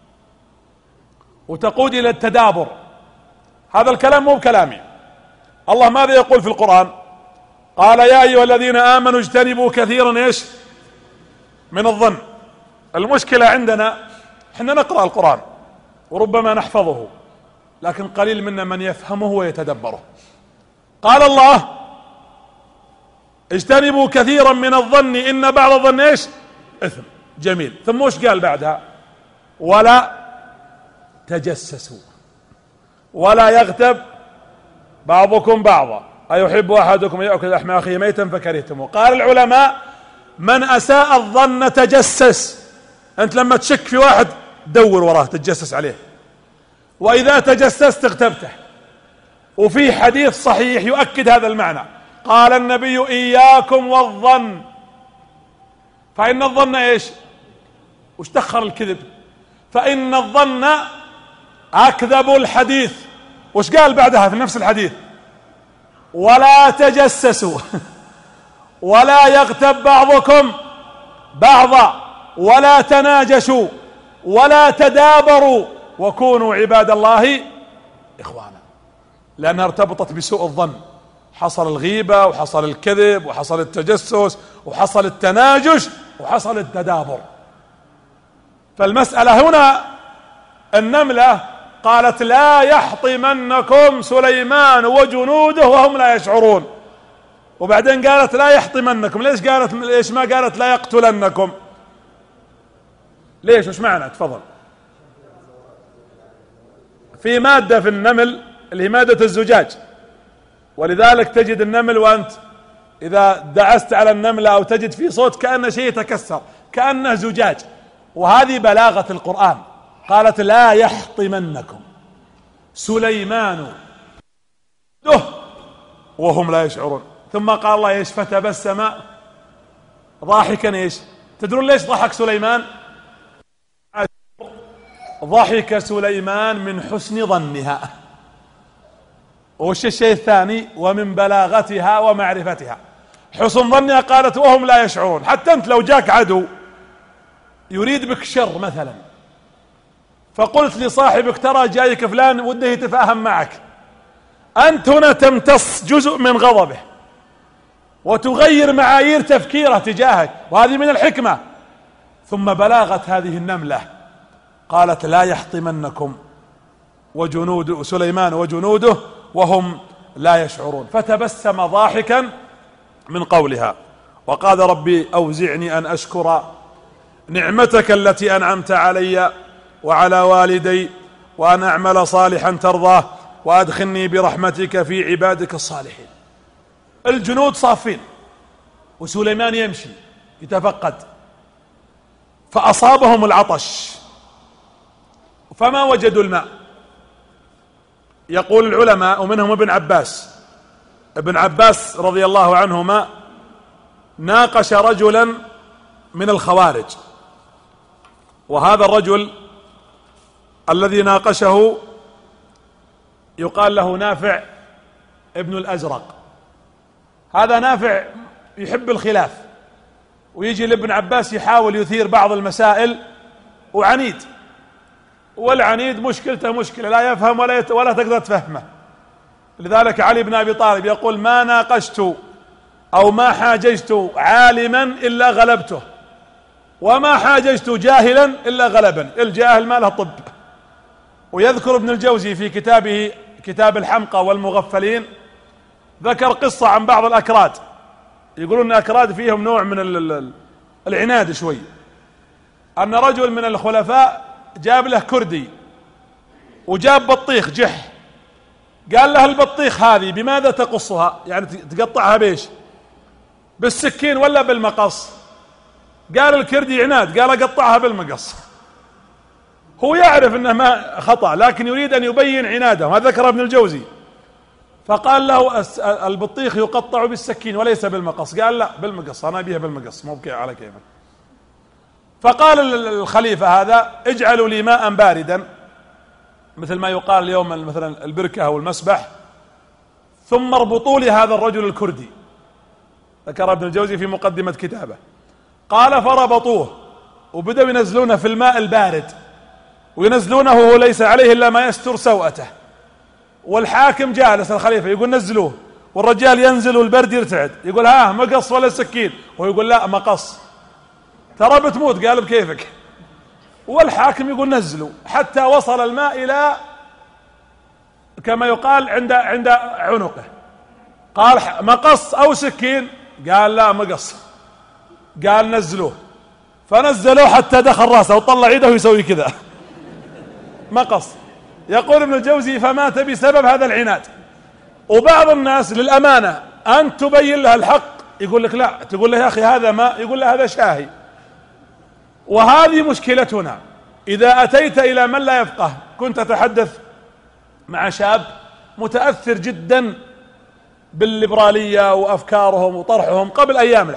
وتقود إلى التدابر. هذا الكلام مو بكلامي، الله ماذا يقول في القرآن؟ قال يا أيها الذين آمنوا اجتنبوا كثيرا ايش من الظن. المشكلة عندنا احنا نقرأ القرآن وربما نحفظه، لكن قليل منا من يفهمه ويتدبره. قال الله اجتنبوا كثيرا من الظن إن بعض الظن ايش إثم. جميل. ثم وش قال بعدها؟ ولا تجسسوا ولا يغتب بعضكم بعضا أيحب أحدكم يأكل لحم أخيه ميتا فكرهتموه. قال العلماء من أساء الظن تجسس. أنت لما تشك في واحد دور وراه تتجسس عليه، وإذا تجسست اغتبته. وفي حديث صحيح يؤكد هذا المعنى، قال النبي إياكم والظن فإن الظن ايش؟ وش دخل الكذب؟ فإن الظن أكذب الحديث. وش قال بعدها في نفس الحديث؟ ولا تجسسوا ولا يغتب بعضكم بعضا ولا تناجشوا ولا تدابروا وكونوا عباد الله إخوانا. لأنها ارتبطت بسوء الظن، حصل الغيبة وحصل الكذب وحصل التجسس وحصل التناجش وحصل التدابر. فالمسألة هنا النملة قالت لا يحطمنكم سليمان وجنوده وهم لا يشعرون، وبعدين قالت لا يحطمنكم. ليش ما قالت لا يقتلنكم؟ ليش؟ وش معنى؟ تفضل. في مادة في النمل اللي هي مادة الزجاج، ولذلك تجد النمل وأنت إذا دعست على النملة أو تجد في صوت كأن شيء يتكسر كأنه زجاج. وهذه بلاغة القرآن. قالت لا يحطمنكم سليمان وهم لا يشعرون. ثم قال الله ايش؟ فتبسم ضاحكا. ايش تدرون ليش ضحك سليمان؟ ضحك سليمان من حسن ظنها. وش الشيء الثاني؟ ومن بلاغتها ومعرفتها. حسن ظنها قالت وهم لا يشعرون. حتى انت لو جاك عدو يريد بك شر مثلا، فقلت لصاحبك ترى جايك فلان وده يتفاهم معك، أنت هنا تمتص جزء من غضبه وتغير معايير تفكيره تجاهك، وهذه من الحكمة. ثم بلاغت هذه النملة قالت لا يحطمنكم وجنود سليمان وجنوده وهم لا يشعرون. فتبسم ضاحكا من قولها وقال ربي أوزعني أن أشكر نعمتك التي أنعمت علي وعلى والدي وأن أعمل صالحا ترضاه وأدخلني برحمتك في عبادك الصالحين. الجنود صافين وسليمان يمشي يتفقد، فأصابهم العطش فما وجدوا الماء. يقول العلماء ومنهم ابن عباس رضي الله عنهما ناقش رجلا من الخوارج، وهذا الرجل الذي ناقشه يقال له نافع ابن الأزرق. هذا نافع يحب الخلاف، ويجي لابن عباس يحاول يثير بعض المسائل، وعنيد، والعنيد مشكلته مشكلة لا يفهم ولا تقدر تفهمه. لذلك علي بن أبي طالب يقول ما ناقشت أو ما حاججت عالما إلا غلبته، وما حاججت جاهلا إلا غلبا. الجاهل ما له طب. ويذكر ابن الجوزي في كتابه كتاب الحمقى والمغفلين ذكر قصة عن بعض الأكراد، يقولون الأكراد فيهم نوع من العناد شوي. أن رجل من الخلفاء جاب له كردي وجاب بطيخ جح، قال له البطيخ هذه بماذا تقصها؟ يعني تقطعها بيش؟ بالسكين ولا بالمقص؟ قال الكردي عناد، قال اقطعها بالمقص. هو يعرف انه ما خطأ لكن يريد ان يبين عناده، وهذا ذكر ابن الجوزي. فقال له البطيخ يقطع بالسكين وليس بالمقص. قال لا بالمقص، انا ابيها بالمقص مو على كيفك. فقال الخليفة هذا اجعلوا لي ماء باردا مثل ما يقال اليوم مثلا البركة او المسبح، ثم اربطوا لي هذا الرجل الكردي ذكر ابن الجوزي في مقدمة كتابه. قال فربطوه وبدأوا ينزلونه في الماء البارد، وينزلونه وهو ليس عليه إلا ما يستر سوءته، والحاكم جالس الخليفة يقول نزلوه، والرجال ينزل والبرد يرتعد، يقول ها مقص ولا سكين؟ ويقول لا مقص. ترى بتموت، قال بكيفك. والحاكم يقول نزلوا، حتى وصل الماء إلى كما يقال عند عنقه. قال مقص أو سكين؟ قال لا مقص. قال نزلوه، فنزلوه حتى دخل راسه وطلع يده ويسوي كذا مقص. يقول ابن الجوزي فمات بسبب هذا العناد. وبعض الناس للأمانة أن تبين له الحق يقول لك لا، تقول له يا أخي هذا ماء، يقول له هذا شاهي. وهذه مشكلتنا. إذا أتيت إلى من لا يفقه، كنت أتحدث مع شاب متأثر جدا بالليبرالية وأفكارهم وطرحهم قبل أيام،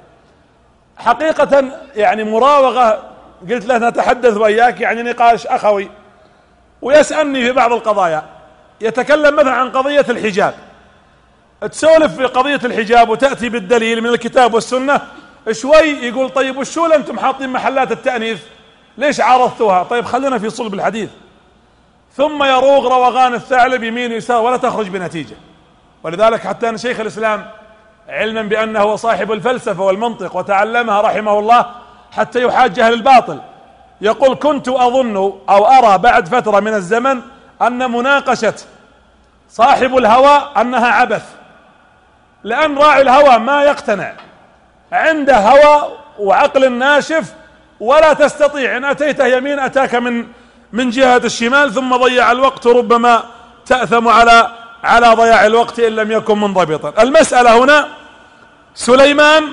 حقيقة يعني مراوغة، قلت له نتحدث وإياك يعني نقاش أخوي، ويسألني في بعض القضايا. يتكلم مثلا عن قضية الحجاب، تسولف في قضية الحجاب وتأتي بالدليل من الكتاب والسنة، شوي يقول طيب وشو أنتم حاطين محلات التأنيث؟ ليش عارضتوها؟ طيب خلينا في صلب الحديث. ثم يروغ روغان الثعلب يمين ويسار ولا تخرج بنتيجة. ولذلك حتى أن شيخ الإسلام علما بأنه هو صاحب الفلسفة والمنطق وتعلمها رحمه الله حتى يحاج أهل الباطل، يقول كنت أظن أو أرى بعد فترة من الزمن أن مناقشة صاحب الهوى أنها عبث، لأن راعي الهوى ما يقتنع، عنده هوى وعقل ناشف، ولا تستطيع إن أتيته يمين أتاك من جهة الشمال، ثم ضيع الوقت، وربما تأثم على ضياع الوقت إن لم يكن منضبطا. المسألة هنا سليمان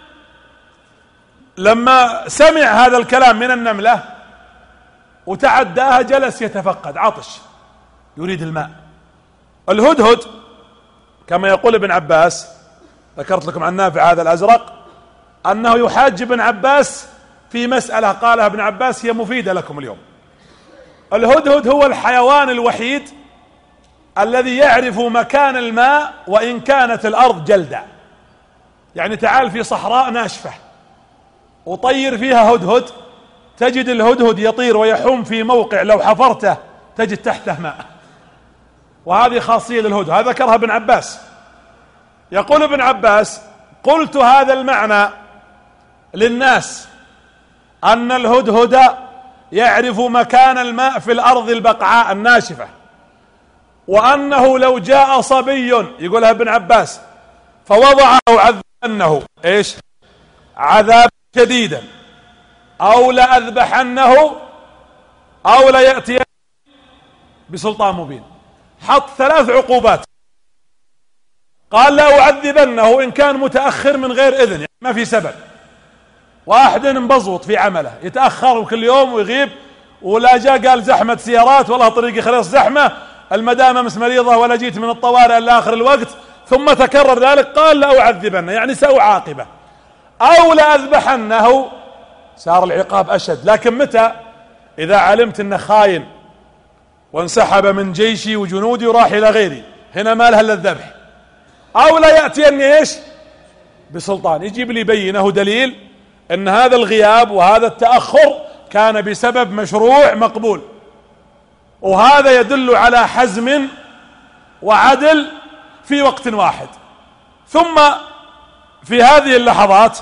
لما سمع هذا الكلام من النملة وتعداها جلس يتفقد، عطش يريد الماء. الهدهد كما يقول ابن عباس، ذكرت لكم عن نافع هذا الأزرق أنه يحاج ابن عباس في مسألة قالها ابن عباس هي مفيدة لكم اليوم. الهدهد هو الحيوان الوحيد الذي يعرف مكان الماء وإن كانت الأرض جلدة. يعني تعال في صحراء ناشفة وطير فيها هدهد، تجد الهدهد يطير ويحوم في موقع لو حفرته تجد تحته ماء. وهذه خاصية للهدهد، هذا ذكرها ابن عباس. يقول ابن عباس قلت هذا المعنى للناس أن الهدهد يعرف مكان الماء في الأرض البقعاء الناشفة، وأنه لو جاء صبي يقولها ابن عباس فوضعه عذبنه إيش عذاب شديدا، أو لأذبحنه أو ليأتي بسلطان مبين. حط 3 عقوبات، قال لا أعذبنه إن كان متأخر من غير إذن، يعني ما في سبب، واحد مبزوط في عمله يتأخر كل يوم ويغيب، ولا جاء قال زحمة سيارات والله طريقي خلاص زحمة، المدام أمس مريضة ولا جيت من الطوارئ إلا آخر الوقت، ثم تكرر ذلك قال لا أعذبنه يعني سأعاقبه، أو لأذبحنه صار العقاب أشد. لكن متى؟ إذا علمت أنه خاين وانسحب من جيشي وجنودي وراح إلى غيري، هنا ما لها إلا الذبح. أو لا يأتيني إيش بسلطان، يجيب لي بينه دليل أن هذا الغياب وهذا التأخر كان بسبب مشروع مقبول، وهذا يدل على حزم وعدل في وقت واحد. ثم في هذه اللحظات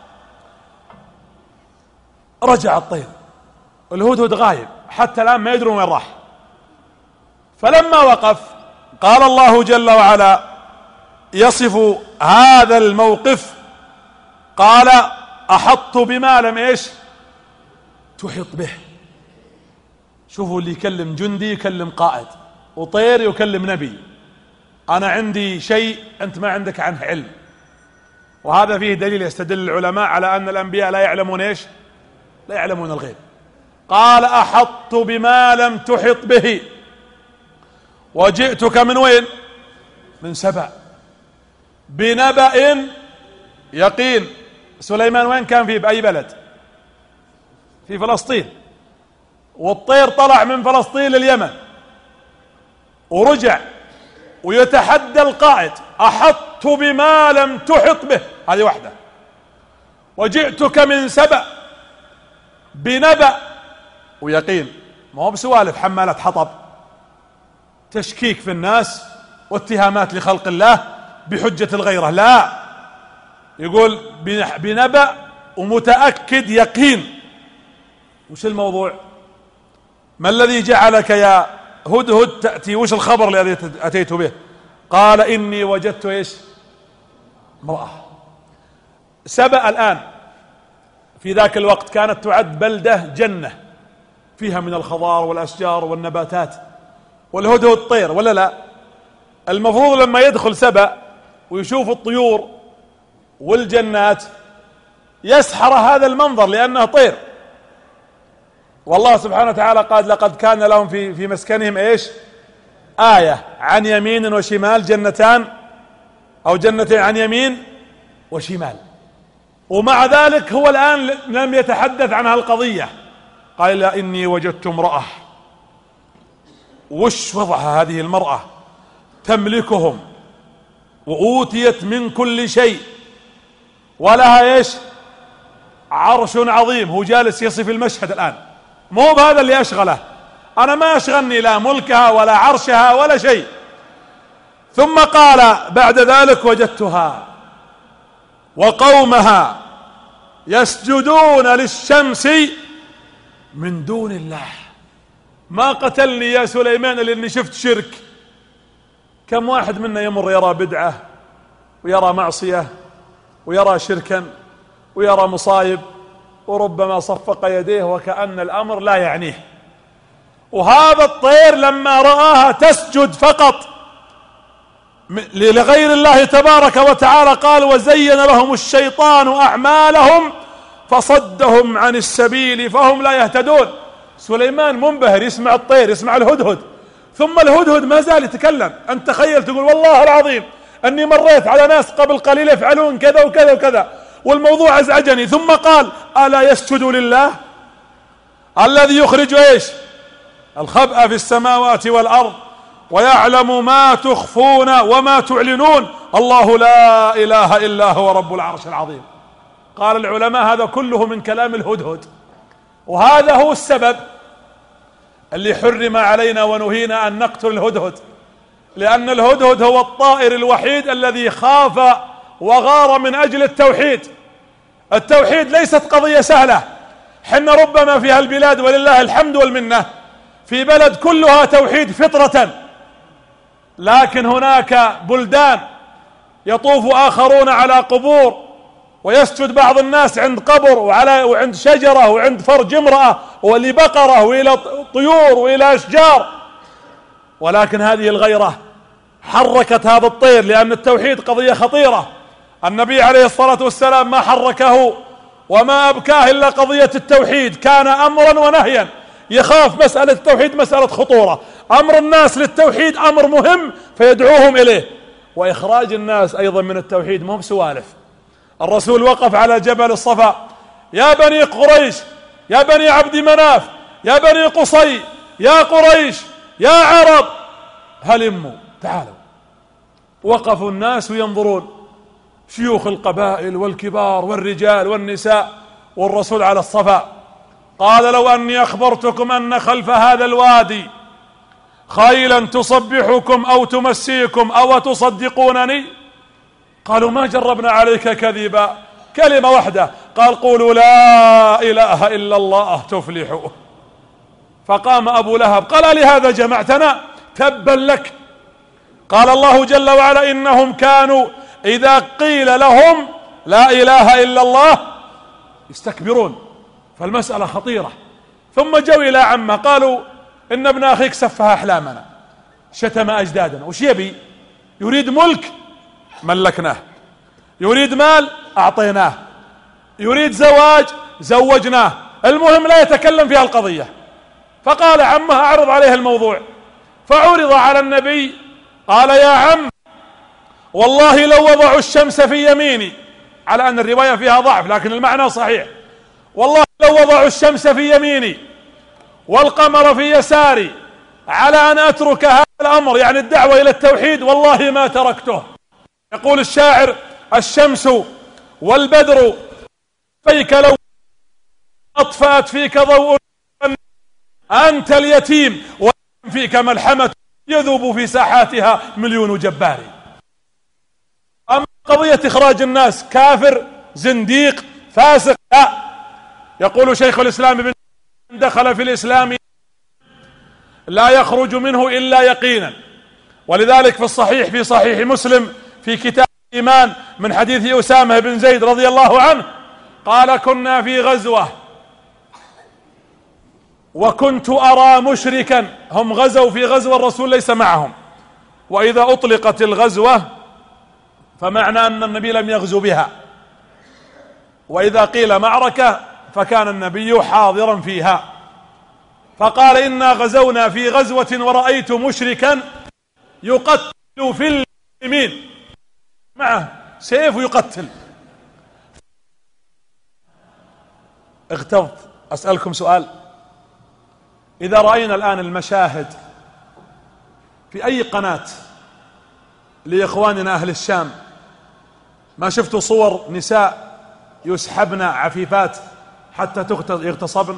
رجع الطير، الهدهد غايب حتى الآن ما يدرون وين راح. فلما وقف قال الله جل وعلا يصف هذا الموقف، قال أحط بما لم إيش تحط به. شوفوا اللي يكلم جندي يكلم قائد، وطير يكلم نبي. أنا عندي شيء أنت ما عندك عنه علم، وهذا فيه دليل يستدل العلماء على أن الأنبياء لا يعلمون إيش لا يعلمون الغيب. قال أحط بما لم تحط به وجئتك من وين؟ من سبأ بنبأ يقين. سليمان وين كان فيه؟ بأي بلد؟ في فلسطين، والطير طلع من فلسطين لليمن ورجع ويتحدى القائد، أحط وأحطت بما لم تحط به، هذه واحدة. وجئتك من سبأ بنبأ ويقين، ما هو بسوالف حمالة حطب تشكيك في الناس واتهامات لخلق الله بحجة الغيرة، لا، يقول بنبأ ومتأكد يقين. وش الموضوع؟ ما الذي جعلك يا هدهد تأتي؟ وش الخبر الذي أتيت به؟ قال إني وجدت إيش؟ امرأة. سبأ الآن في ذاك الوقت كانت تعد بلدة جنة فيها من الخضار والأشجار والنباتات، والهدهد طير ولا لا؟ المفروض لما يدخل سبأ ويشوف الطيور والجنات يسحر هذا المنظر لأنه طير. والله سبحانه وتعالى قال لقد كان لهم في مسكنهم ايش؟ آية، عن يمين وشمال جنتان، أو جنتين عن يمين وشمال. ومع ذلك هو الآن لم يتحدث عن هالقضية، قال لا إني وجدت امرأة. وش وضعها هذه المرأة؟ تملكهم وأوتيت من كل شيء ولها ايش؟ عرش عظيم. هو جالس يصف المشهد الآن، مو بهذا اللي أشغله، أنا ما أشغلني لا ملكها ولا عرشها ولا شيء. ثم قال بعد ذلك وجدتها وقومها يسجدون للشمس من دون الله. ما قتلني يا سليمان لأني شفت شرك. كم واحد منا يمر يرى بدعة ويرى معصية ويرى شركا ويرى مصايب، وربما صفق يديه وكأن الأمر لا يعنيه. وهذا الطير لما رآها تسجد فقط لغير الله تبارك وتعالى قال وزين لهم الشيطان أعمالهم فصدهم عن السبيل فهم لا يهتدون. سليمان منبهر يسمع الطير، يسمع الهدهد، ثم الهدهد ما زال يتكلم. أنت تخيل تقول والله العظيم أني مريت على ناس قبل قليل يفعلون كذا وكذا وكذا والموضوع أزعجني. ثم قال ألا يسجدوا لله الذي يخرج ايش؟ الخبأ في السماوات والأرض ويعلم ما تخفون وما تعلنون الله لا إله إلا هو رب العرش العظيم. قال العلماء هذا كله من كلام الهدهد، وهذا هو السبب اللي حرم علينا ونهينا أن نقتل الهدهد، لأن الهدهد هو الطائر الوحيد الذي خاف وغار من أجل التوحيد. التوحيد ليست قضية سهلة. حنا ربما في هالبلاد ولله الحمد والمنة في بلد كلها توحيد فطرة، لكن هناك بلدان يطوف آخرون على قبور ويسجد بعض الناس عند قبر وعند شجرة وعند فرج امرأة ولبقرة وإلى طيور وإلى أشجار. ولكن هذه الغيرة حركت هذا الطير، لأن التوحيد قضية خطيرة. النبي عليه الصلاة والسلام ما حركه وما أبكاه إلا قضية التوحيد، كان أمرا ونهيا. يخاف مسألة التوحيد مسألة خطورة، أمر الناس للتوحيد أمر مهم فيدعوهم إليه، وإخراج الناس أيضا من التوحيد مو بسوالف. الرسول وقف على جبل الصفا: يا بني قريش، يا بني عبد مناف، يا بني قصي، يا قريش، يا عرب، هلموا تعالوا. وقفوا الناس ينظرون، شيوخ القبائل والكبار والرجال والنساء، والرسول على الصفا. قال: لو أني أخبرتكم أن خلف هذا الوادي خيلا تصبحكم أو تمسيكم أو تصدقونني؟ قالوا: ما جربنا عليك كذبا. كلمة واحدة، قال: قولوا لا إله إلا الله تفلحوا. فقام أبو لهب قال: لهذا جمعتنا؟ تبا لك. قال الله جل وعلا: إنهم كانوا إذا قيل لهم لا إله إلا الله يستكبرون. فالمسألة خطيرة. ثم جو إلى عمه قالوا: إن ابن أخيك سفه أحلامنا، شتم أجدادنا. وش يبي؟ يريد ملك، ملكناه. يريد مال، أعطيناه. يريد زواج، زوجناه. المهم لا يتكلم في هالقضية. فقال عمه: أعرض عليه الموضوع. فعرض على النبي. قال: يا عم، والله لو وضعوا الشمس في يميني، على أن الرواية فيها ضعف لكن المعنى صحيح، والله لو وضعوا الشمس في يميني والقمر في يساري على أن أترك هذا الأمر، يعني الدعوة إلى التوحيد، والله ما تركته. يقول الشاعر: الشمس والبدر فيك لو أطفأت فيك ضوء، أنت اليتيم وفيك ملحمة يذوب في ساحاتها مليون جبار. أما قضية إخراج الناس كافر زنديق فاسق، لا. يقول شيخ الإسلام ابن دخل في الإسلام لا يخرج منه إلا يقينا. ولذلك في الصحيح، في صحيح مسلم في كتاب الإيمان من حديث أسامة بن زيد رضي الله عنه قال: كنا في غزوة وكنت أرى مشركا، هم غزوا في غزوة الرسول ليس معهم، وإذا أطلقت الغزوة فمعنى أن النبي لم يغزو بها، وإذا قيل معركة فكان النبي حاضرا فيها. فقال: إنا غزونا في غزوة ورأيت مشركا يقتل في المسلمين، معه سيف يقتل. اغتظت. أسألكم سؤال: إذا رأينا الآن المشاهد في أي قناة لإخواننا أهل الشام، ما شفتوا صور نساء يسحبن عفيفات حتى يغتصبن؟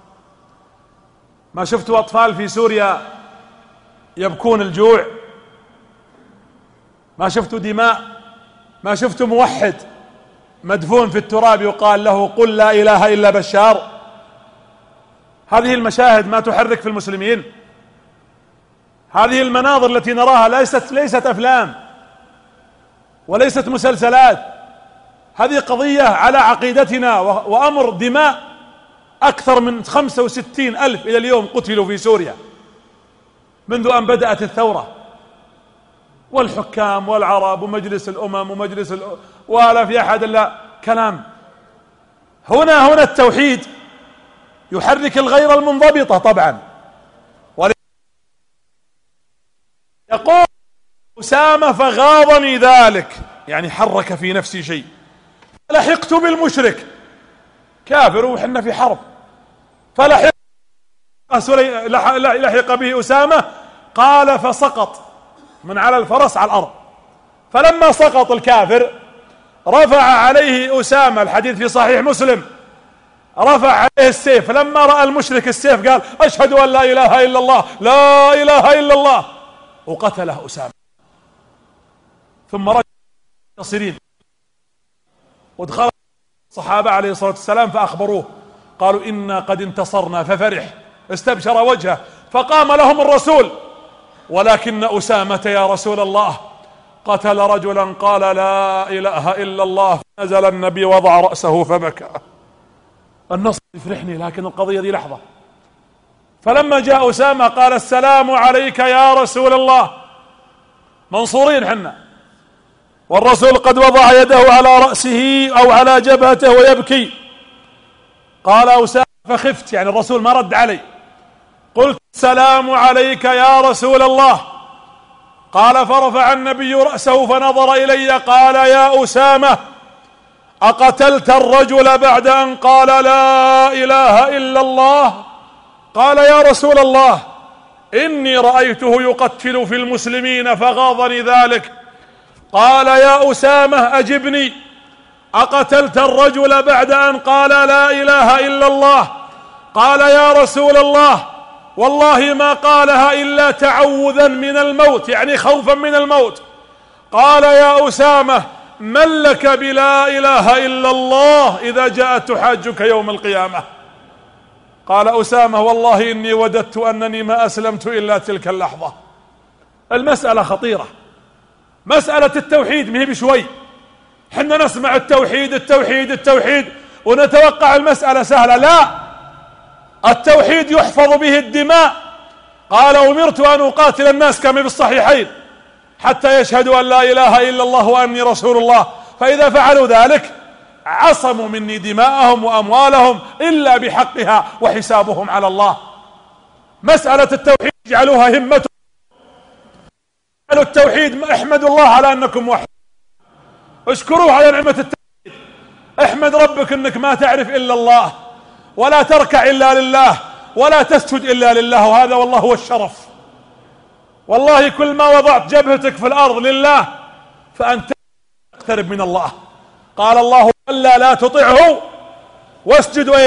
ما شفتوا أطفال في سوريا يبكون الجوع؟ ما شفتوا دماء؟ ما شفتوا موحد مدفون في التراب يقال له: قل لا إله إلا بشار؟ هذه المشاهد ما تحرك في المسلمين؟ هذه المناظر التي نراها ليست أفلام وليست مسلسلات، هذه قضية على عقيدتنا وأمر دماء. أكثر من 65,000 إلى اليوم قتلوا في سوريا منذ أن بدأت الثورة، والحكام والعرب ومجلس الأمم ومجلس ولا في أحد إلا كلام. هنا التوحيد يحرك الغير المنضبطة طبعا. يقول أسامة: فغاضني ذلك، يعني حرك في نفسي شيء، فلحقت بالمشرك كافر وحنا في حرب، فلحق به أسامة. قال: فسقط من على الفرس على الأرض، فلما سقط الكافر رفع عليه أسامة، الحديث في صحيح مسلم، رفع عليه السيف، فلما رأى المشرك السيف قال: أشهد أن لا إله إلا الله، لا إله إلا الله، وقتله أسامة. ثم رجع منتصرين، ودخل الصحابة عليه الصلاة والسلام فأخبروه، قالوا: إنا قد انتصرنا، ففرح استبشر وجهه، فقام لهم الرسول: ولكن أسامة يا رسول الله قتل رجلا قال لا إله إلا الله، فنزل النبي وضع رأسه فبكى. النصر يفرحني، لكن القضية دي لحظة. فلما جاء أسامة قال: السلام عليك يا رسول الله، منصورين حنا، والرسول قد وضع يده على رأسه أو على جبهته ويبكي. قال أسامة: فخفت، يعني الرسول ما رد علي، قلت: السلام عليك يا رسول الله. قال: فرفع النبي رأسه فنظر إلي قال: يا أسامة، أقتلت الرجل بعد أن قال لا إله إلا الله؟ قال: يا رسول الله، إني رأيته يقتل في المسلمين فغاضني ذلك. قال: يا أسامة أجبني، أقتلت الرجل بعد أن قال لا إله إلا الله؟ قال: يا رسول الله، والله ما قالها إلا تعوذا من الموت، يعني خوفا من الموت. قال: يا أسامة، من لك بلا إله إلا الله إذا جاءت تحاجك يوم القيامة؟ قال أسامة: والله إني وددت أنني ما أسلمت إلا تلك اللحظة. المسألة خطيرة، مسألة التوحيد مهي بشوي. حنا نسمع التوحيد التوحيد التوحيد ونتوقع المسألة سهلة، لا، التوحيد يحفظ به الدماء. قال: أمرت أن أقاتل الناس كما في الصحيحين حتى يشهدوا أن لا إله إلا الله وأني رسول الله، فإذا فعلوا ذلك عصموا مني دماءهم وأموالهم إلا بحقها وحسابهم على الله. مسألة التوحيد اجعلوها همتهم، اجعلوا التوحيد، احمدوا الله على أنكم موحدون، اشكروه على نعمة التوحيد، احمد ربك أنك ما تعرف إلا الله، ولا تركع إلا لله، ولا تسجد إلا لله، وهذا والله هو الشرف. والله كل ما وضعت جبهتك في الأرض لله فأنت تقترب من الله. قال الله ألا لا تطعه واسجد.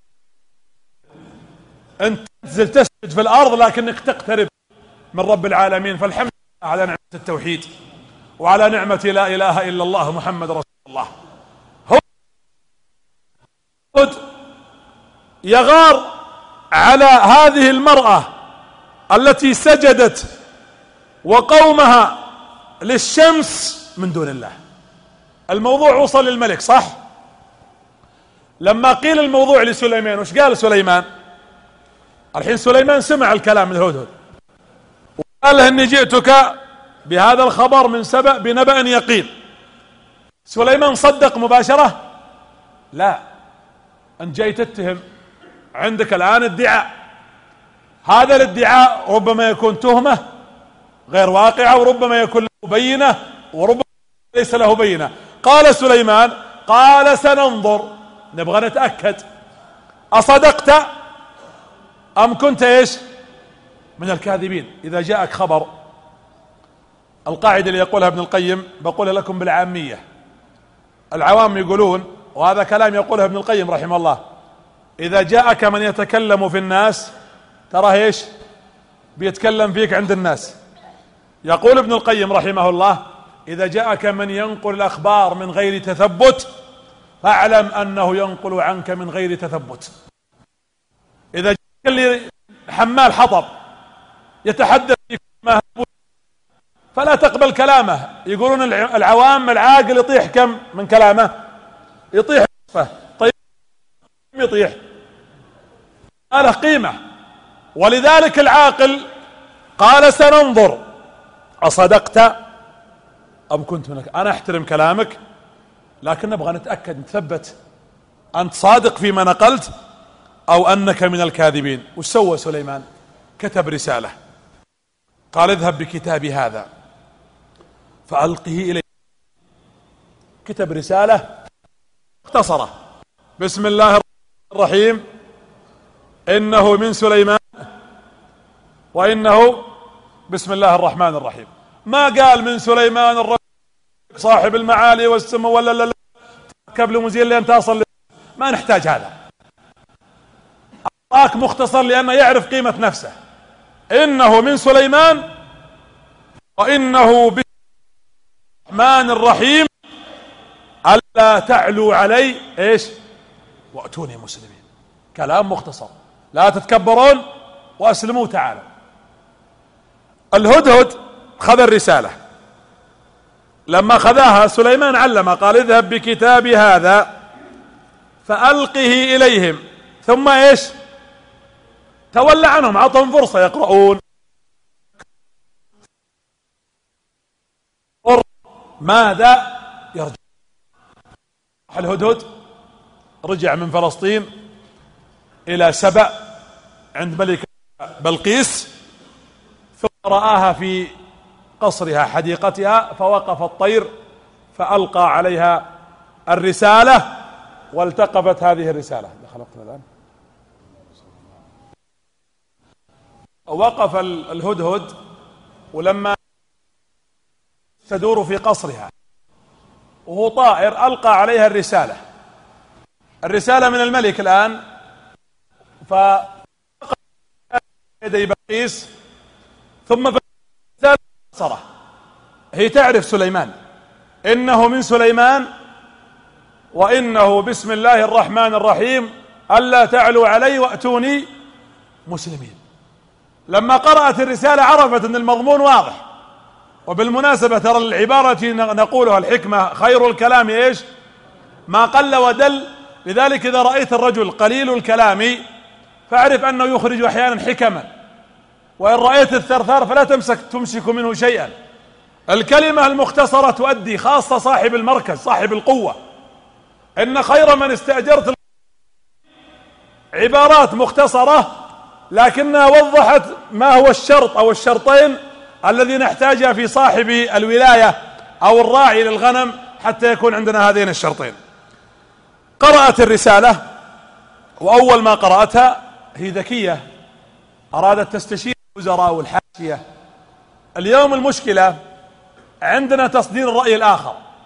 أنت تنزل تسجد في الأرض لكنك تقترب من رب العالمين. فالحمد لله على نعمة التوحيد وعلى نعمة لا إله إلا الله محمد رسول الله. هدهد يغار على هذه المرأة التي سجدت وقومها للشمس من دون الله. الموضوع وصل للملك، صح؟ لما قيل الموضوع لسليمان وش قال سليمان؟ الحين سليمان سمع الكلام من الهدهد وقال له اني جئتك بهذا الخبر من سبأ بنبأ يقين. سليمان صدق مباشرة؟ لا، انت جاي تتهم، عندك الآن ادعاء، هذا الادعاء ربما يكون تهمة غير واقعة وربما يكون له بينة وربما ليس له بينة. قال سليمان قال سننظر، نبغى نتأكد أصدقت أم كنت إيش من الكاذبين. إذا جاءك خبر، القاعدة اللي يقولها ابن القيم بقولها لكم بالعامية، العوام يقولون، وهذا كلام يقوله ابن القيم رحمه الله، إذا جاءك من يتكلم في الناس ترى إيش بيتكلم فيك عند الناس. يقول ابن القيم رحمه الله إذا جاءك من ينقل الأخبار من غير تثبت فاعلم أنه ينقل عنك من غير تثبت. إذا جاءك اللي حمال حطب يتحدث فيك فلا تقبل كلامه. يقولون العوام العاقل يطيح كم من كلامه؟ يطيح نصفه. طيب يطيح ما له قيمة. ولذلك العاقل قال سننظر أصدقت أم كنت منك. أنا أحترم كلامك لكن نبغى نتأكد نتثبت أنت صادق فيما نقلت أو أنك من الكاذبين. وش سوى سليمان؟ كتب رسالة قال اذهب بكتابي هذا فألقه إليه. كتب رسالة مختصرة: بسم الله الرحمن الرحيم، إنه من سليمان وإنه بسم الله الرحمن الرحيم. ما قال من سليمان الرحيم صاحب المعالي والسمو ولا لا تركب لمزيل لين تصل. ما نحتاج هذا. أعطاك مختصر لأنه يعرف قيمة نفسه. إنه من سليمان وإنه بسم الرحمن الرحيم ألا تعلوا علي إيش وأتوني مسلمين. كلام مختصر، لا تتكبرون وأسلموا تعالوا. الهدهد خذ الرسالة، لما خذاها سليمان علم قال اذهب بكتابي هذا فألقه إليهم، ثم إيش تولى عنهم، عطهم فرصة يقرؤون. ماذا يرجع الهدهد؟ رجع من فلسطين إلى سبأ عند ملك بلقيس، ثم رآها في قصرها حديقتها فوقف الطير فألقى عليها الرسالة والتقبت هذه الرسالة. خلقتنا الآن. وقف الهدهد ولما تدور في قصرها وهو طائر ألقى عليها الرسالة من الملك الآن، يدي بلقيس ثم بصره. هي تعرف سليمان، إنه من سليمان وإنه بسم الله الرحمن الرحيم ألا تعلوا علي وأتوني مسلمين. لما قرأت الرسالة عرفت أن المضمون واضح. وبالمناسبة ترى العبارة نقولها الحكمة خير الكلام إيش ما قل ودل. لذلك إذا رأيت الرجل قليل الكلام فاعرف أنه يخرج أحيانا حكما، وإن رأيت الثرثار فلا تمسك منه شيئا. الكلمة المختصرة تؤدي، خاصة صاحب المركز صاحب القوة. إن خير من استأجرت عبارات مختصرة لكنها وضحت ما هو الشرط أو الشرطين الذي نحتاجها في صاحب الولاية أو الراعي للغنم حتى يكون عندنا هذين الشرطين. قرأت الرسالة، وأول ما قرأتها هي ذكية، أرادت تستشير الوزراء والحاشية. اليوم المشكلة عندنا تصدير الرأي الآخر،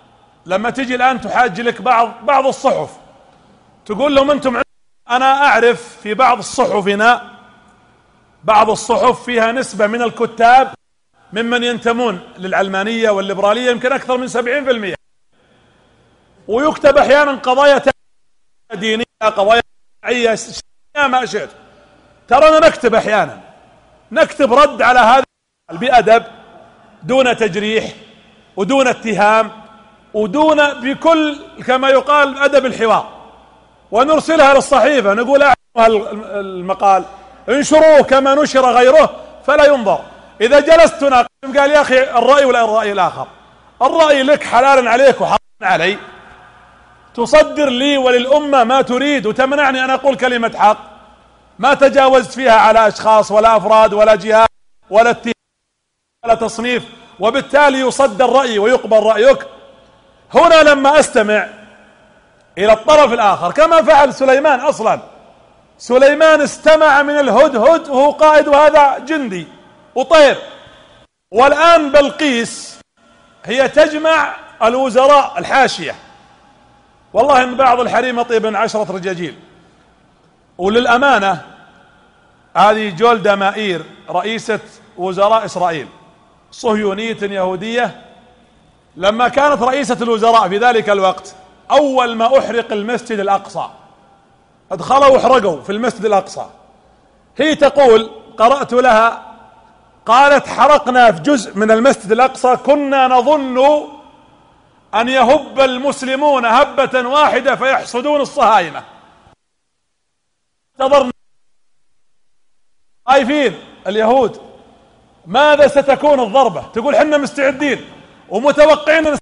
لما تجي الآن تحاج لك بعض الصحف، تقول لهم أنتم، أنا أعرف في بعض الصحفنا بعض الصحف فيها نسبة من الكتاب ممن ينتمون للعلمانية والليبرالية يمكن أكثر من 70%، ويكتب أحيانا قضايا دينية، قضايا شرعية، ما شئت. ترانا نكتب أحيانا، نكتب رد على هذا بأدب، دون تجريح ودون اتهام ودون، بكل كما يقال أدب الحوار، ونرسلها للصحيفة نقول أعلموا المقال، انشروه كما نشر غيره فلا ينظر. إذا جلست تناقش قال يا أخي الرأي ولا الرأي الآخر، الرأي لك حلال عليك وحرام علي، تصدر لي وللأمة ما تريد وتمنعني أن أقول كلمة حق ما تجاوزت فيها على أشخاص ولا أفراد ولا جهات ولا اتهام ولا تصنيف، وبالتالي يصدر رأيي ويقبل رأيك. هنا لما أستمع إلى الطرف الآخر كما فعل سليمان، أصلا سليمان استمع من الهدهد وهو قائد وهذا جندي وطير، والآن بلقيس هي تجمع الوزراء الحاشية. والله إن بعض الحريم طيب من 10 رجاجيل. وللأمانة هذه جولدا مائير رئيسة وزراء إسرائيل صهيونية يهودية، لما كانت رئيسة الوزراء في ذلك الوقت أول ما أحرق المسجد الأقصى، أدخلوا وحرقوا في المسجد الأقصى، هي تقول قرأت لها قالت حرقنا في جزء من المسجد الأقصى كنا نظن أن يهب المسلمون هبة واحدة فيحصدون الصهاينة، انتظرنا خايفين اليهود ماذا ستكون الضربة، تقول حنا مستعدين ومتوقعين.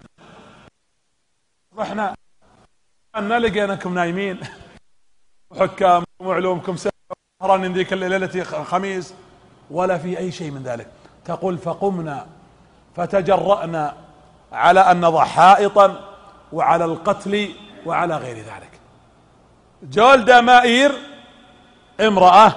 رحنا أن لقيناكم نايمين وحكام وعلومكم سهران من ذيك الليلة خميس، ولا في أي شيء من ذلك. تقول فقمنا فتجرأنا على أن نضع حائطا وعلى القتل وعلى غير ذلك. جولدا مائير امرأة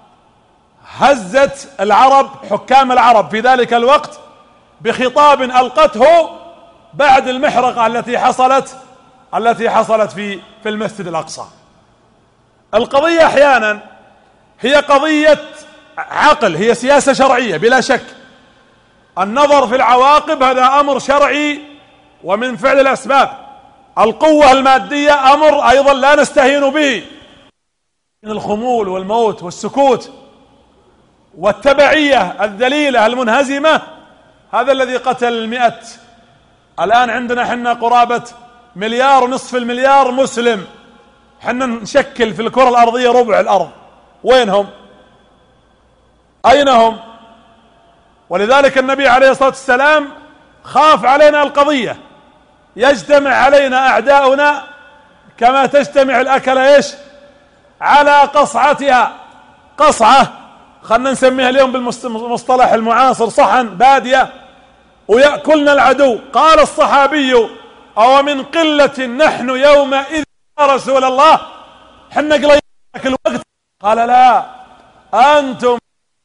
هزت العرب، حكام العرب في ذلك الوقت، بخطاب ألقته بعد المحرقة التي حصلت في المسجد الأقصى. القضية أحيانا هي قضية عقل، هي سياسة شرعية بلا شك. النظر في العواقب هذا أمر شرعي ومن فعل الأسباب. القوة المادية أمر أيضا لا نستهين به، من الخمول والموت والسكوت والتبعية الذليلة المنهزمة، هذا الذي قتل 100. الآن عندنا حنا قرابة 1.5 مليار مسلم، حنا نشكل في الكرة الأرضية ربع الأرض، وينهم؟ أين هم؟ ولذلك النبي عليه الصلاة والسلام خاف علينا القضية، يجتمع علينا أعداؤنا كما تجتمع الأكلة على قصعتها. قصعة خلنا نسميها اليوم بالمصطلح المعاصر صحن بادية، ويأكلنا العدو. قال الصحابي أو من قلة نحن يومئذ يا رسول الله، حنا قليل الوقت؟ قال لا، أنتم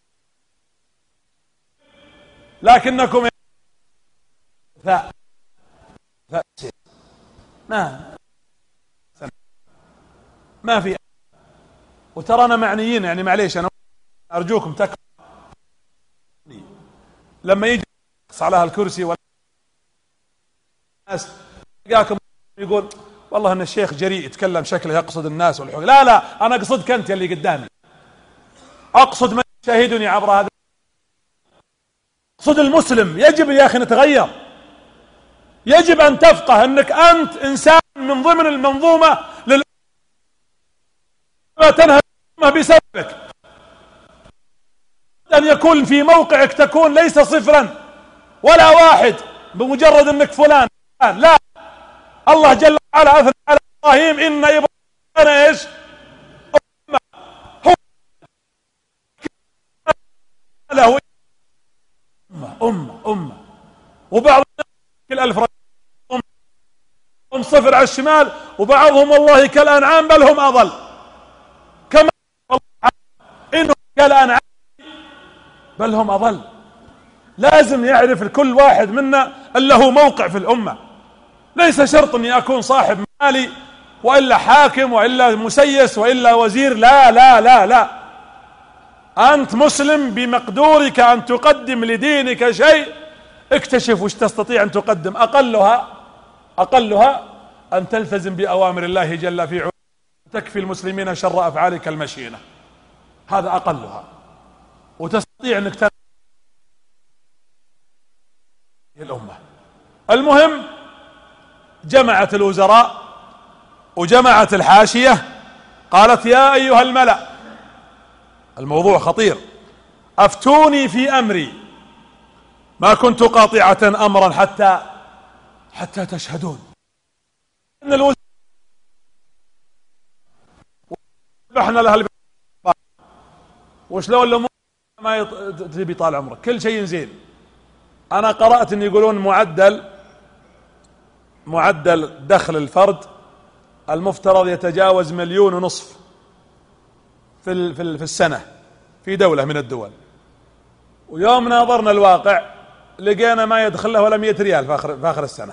لكنكم ما في. وترانا معنيين، يعني معليش أنا أرجوكم لما يجي على الكرسي ولا الناس يلقاكم يقول والله ان الشيخ جريء يتكلم شكله يقصد الناس والحقوق. لا انا اقصدك انت اللي قدامي، اقصد من يشاهدني عبر هذا، اقصد المسلم. يجب يا اخي نتغير، يجب ان تفقه انك انت انسان من ضمن المنظومه تنهى بسببك، ان يكون في موقعك تكون ليس صفرا ولا واحد بمجرد انك فلان. لا، الله جل وعلا اثنى على ابراهيم ان ابراهيم كان هو له امه وبعض الالف هم صفر على الشمال، وبعضهم والله كالانعام بل هم اضل، كما انهم كالانعام بل هم اضل. لازم يعرف كل واحد منا أن له موقع في الأمة، ليس شرط أني أكون صاحب مالي وإلا حاكم وإلا مسيس وإلا وزير، لا لا لا لا. أنت مسلم بمقدورك أن تقدم لدينك شيء، اكتشف وش تستطيع أن تقدم. أقلها أن تلتزم بأوامر الله جل في علاه، تكفي المسلمين شر أفعالك المشينة، هذا أقلها، وتستطيع أنك تنفع الأمة. المهم جمعت الوزراء وجمعت الحاشية، قالت يا أيها الملأ، الموضوع خطير، أفتوني في أمري ما كنت قاطعة أمرا حتى تشهدون. إن الوزراء احنا لها وشلون الأمور ما تبي طال عمرك كل شيء زين. أنا قرأت إن يقولون معدل دخل الفرد المفترض يتجاوز 1.5 مليون في السنة في دولة من الدول، ويوم ناظرنا الواقع لقينا ما يدخل له ولا 100 ريال في آخر السنة.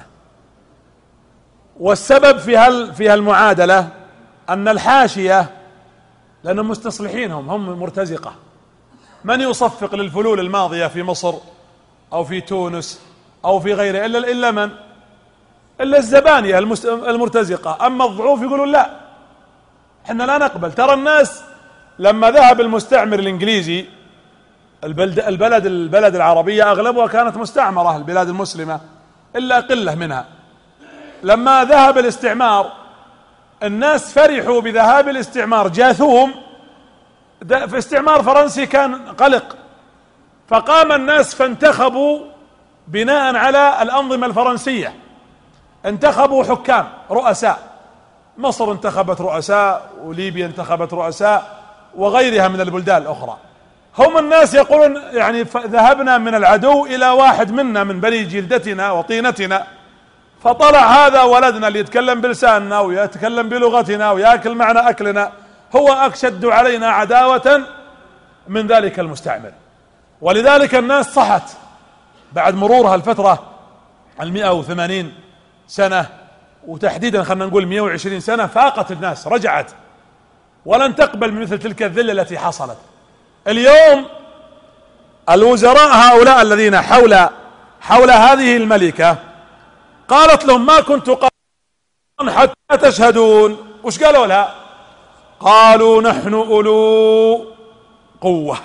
والسبب في هالمعادلة أن الحاشية، لأنهم مستصلحين، هم مرتزقة، من يصفق للفلول الماضية في مصر أو في تونس أو في غيره إلا من؟ إلا الزبانية المرتزقة. أما الضعوف يقولون لا، احنا لا نقبل. ترى الناس لما ذهب المستعمر الإنجليزي البلد العربية أغلبها كانت مستعمرة، البلاد المسلمة إلا قلة منها. لما ذهب الاستعمار الناس فرحوا بذهاب الاستعمار، جاثوهم. في استعمار فرنسي كان قلق، فقام الناس فانتخبوا بناء على الأنظمة الفرنسية، انتخبوا حكام رؤساء. مصر انتخبت رؤساء، وليبيا انتخبت رؤساء، وغيرها من البلدان الأخرى. هم الناس يقولون يعني ذهبنا من العدو إلى واحد منا من بني جلدتنا وطينتنا، فطلع هذا ولدنا اللي يتكلم بلساننا ويتكلم بلغتنا ويأكل معنا أكلنا، هو أشد علينا عداوة من ذلك المستعمر. ولذلك الناس صحت بعد مرورها الفترة 180 سنة، وتحديدا خلنا نقول 120 سنة، فاقت الناس، رجعت ولن تقبل من مثل تلك الذلة التي حصلت. اليوم الوزراء هؤلاء الذين حول هذه الملكة قالت لهم ما كنت قاطعا حتى تشهدون. وش قالوا لها؟ قالوا نحن أولو قوة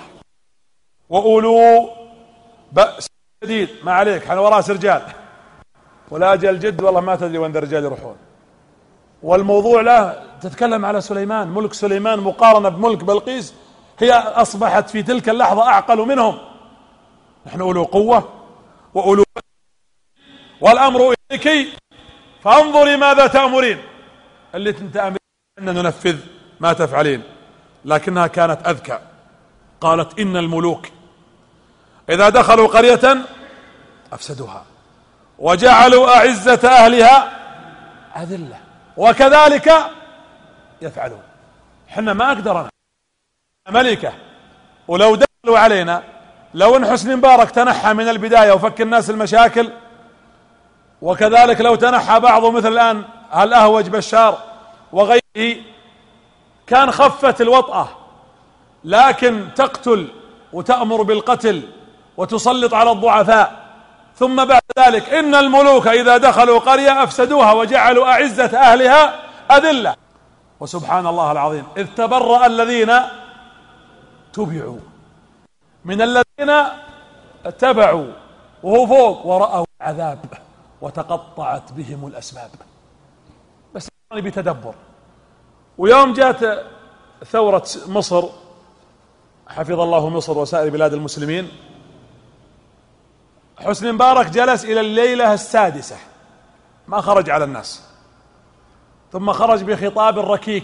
وأولو بأس شديد. ما عليك، احنا وراس رجال، ولا أجل جد والله ما تدري وين الرجال يروحون. والموضوع لا تتكلم على سليمان، ملك سليمان مقارنة بملك بلقيس، هي أصبحت في تلك اللحظة أعقل منهم. نحن أولو قوة وأولو بأس والأمر إليك فانظري ماذا تأمرين. اللي تأمرين أن ننفذ ما تفعلين. لكنها كانت أذكى، قالت إن الملوك إذا دخلوا قرية أفسدوها وجعلوا أعزة أهلها أذلة وكذلك يفعلون. حنا ما أقدر، أنا ملكة، ولو دخلوا علينا، لو ان حسني مبارك تنحى من البداية وفك الناس المشاكل، وكذلك لو تنحى بعضه مثل الآن الأهوج بشار وغيره، كان خفت الوطأة. لكن تقتل وتأمر بالقتل وتسلط على الضعفاء، ثم بعد ذلك إن الملوك إذا دخلوا قرية أفسدوها وجعلوا أعزة أهلها أذلة. وسبحان الله العظيم، إذ تبرأ الذين تبعوا من الذين اتبعوا وهو فوق ورأوا العذاب وتقطعت بهم الأسباب. بس بتدبر. ويوم جاءت ثورة مصر، حفظ الله مصر وسائر بلاد المسلمين، حسني مبارك جلس إلى الليلة السادسة ما خرج على الناس، ثم خرج بخطاب ركيك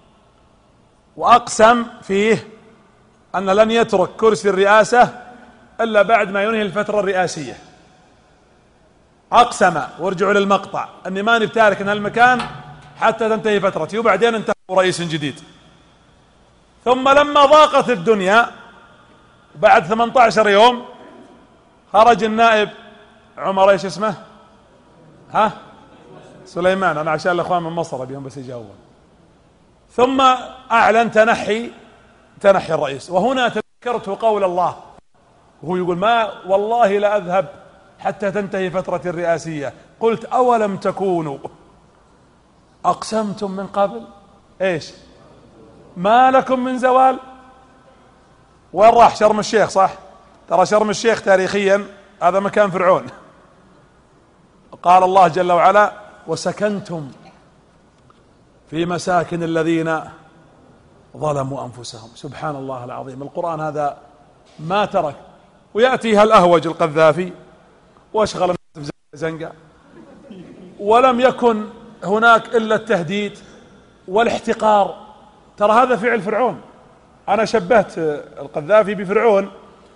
وأقسم فيه أن لن يترك كرسي الرئاسة إلا بعد ما ينهي الفترة الرئاسية. أقسم، وارجعوا للمقطع، أني ماني بتارك من هالمكان حتى تنتهي فترتي، وبعدين انتهى رئيس جديد. ثم لما ضاقت الدنيا بعد 18 يوم خرج النائب عمر، ايش اسمه؟ سليمان، أنا عشان الأخوان من مصر أبيهم بس يجاوبون. ثم أعلن تنحي الرئيس. وهنا تذكرت قول الله وهو يقول ما والله لا أذهب حتى تنتهي فترة الرئاسية. قلت أولم تكونوا أقسمتم من قبل إيش ما لكم من زوال. وين راح؟ شرم الشيخ صح؟ ترى شرم الشيخ تاريخيا هذا مكان فرعون. قال الله جل وعلا وسكنتم في مساكن الذين ظلموا أنفسهم. سبحان الله العظيم، القرآن هذا ما ترك. ويأتي هالأهوج القذافي واشغل الناس بزنقة، ولم يكن هناك إلا التهديد والاحتقار. ترى هذا فعل فرعون. أنا شبهت القذافي بفرعون.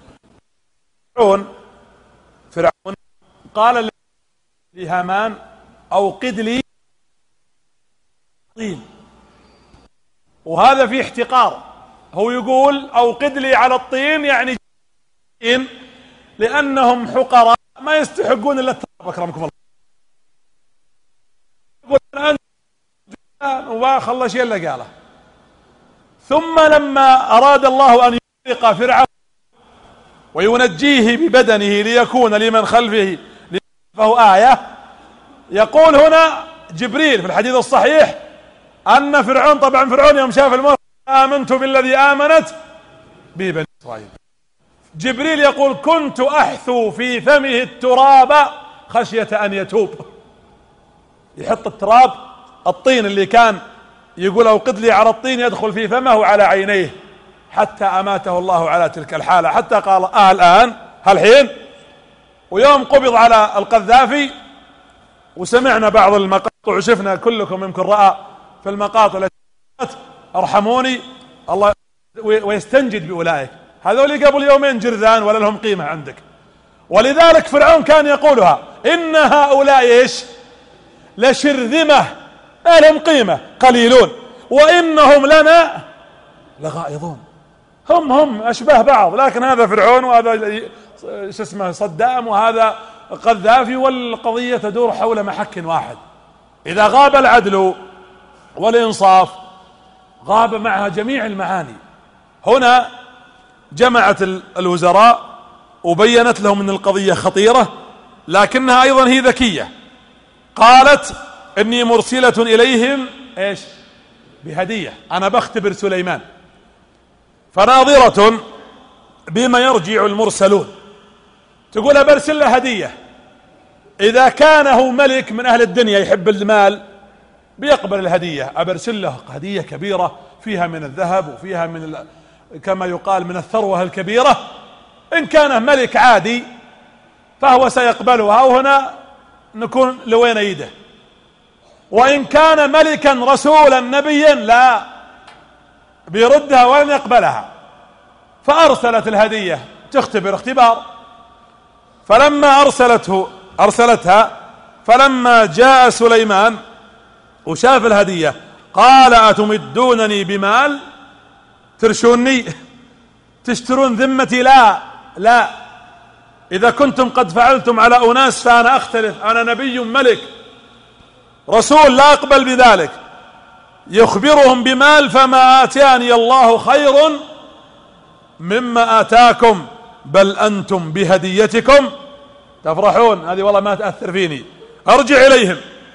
فرعون قال لهامان أوقد لي طين، وهذا فيه احتقار. هو يقول أوقد لي على الطين يعني لأنهم حقراء ما يستحقون إلا التراب. أكرمكم الله. يقول أنت وما خلص شيء إلا قاله. ثم لما أراد الله أن يغرق فرعون وينجيه ببدنه ليكون لمن خلفه آية، يقول هنا جبريل في الحديث الصحيح أن فرعون، طبعا فرعون يوم شاف الموت آمنت بالذي آمنت به بني إسرائيل. جبريل يقول كنت أحثو في فمه التراب خشية أن يتوب. يحط التراب الطين اللي كان يقول أوقد لي على الطين يدخل في فمه وعلى عينيه حتى أماته الله على تلك الحالة، حتى قال الآن هالحين. ويوم قبض على القذافي وسمعنا بعض المقاطع وشفنا كلكم يمكن رأى في المقاطع التي ارحموني الله ويستنجد بأولئك هذول قبل يومين جرذان ولا لهم قيمة عندك. ولذلك فرعون كان يقولها إن هؤلاء إيش لشرذمة ما لهم قيمة قليلون وإنهم لنا لغائظون. هم أشباه بعض، لكن هذا فرعون وهذا اسمه صدام وهذا قذافي، والقضية تدور حول محك واحد. إذا غاب العدل والإنصاف غاب معها جميع المعاني. هنا جمعت الوزراء وبينت لهم أن القضية خطيرة، لكنها أيضا هي ذكية. قالت إني مرسلة إليهم إيش بهدية، أنا بختبر سليمان فناظرة بما يرجع المرسلون. تقول برسل له هدية، إذا كان هو ملك من أهل الدنيا يحب المال بيقبل الهدية. أبرسل له هدية كبيرة فيها من الذهب وفيها من كما يقال من الثروة الكبيرة. إن كان ملك عادي فهو سيقبلها، وهنا نكون لوين يده. وإن كان ملكا رسولا نبيا لا بيردها ولن يقبلها. فأرسلت الهدية تختبر اختبار. فلما أرسلتها فلما جاء سليمان وشاف الهدية قال أتمدونني بمال ترشوني تشترون ذمتي؟ لا إذا كنتم قد فعلتم على أناس فأنا أختلف، أنا نبي ملك رسول لا أقبل بذلك. يخبرهم بمال فما آتاني الله خير مما آتاكم بل أنتم بهديتكم تفرحون. هذه والله ما تأثر فيني. أرجع إليهم،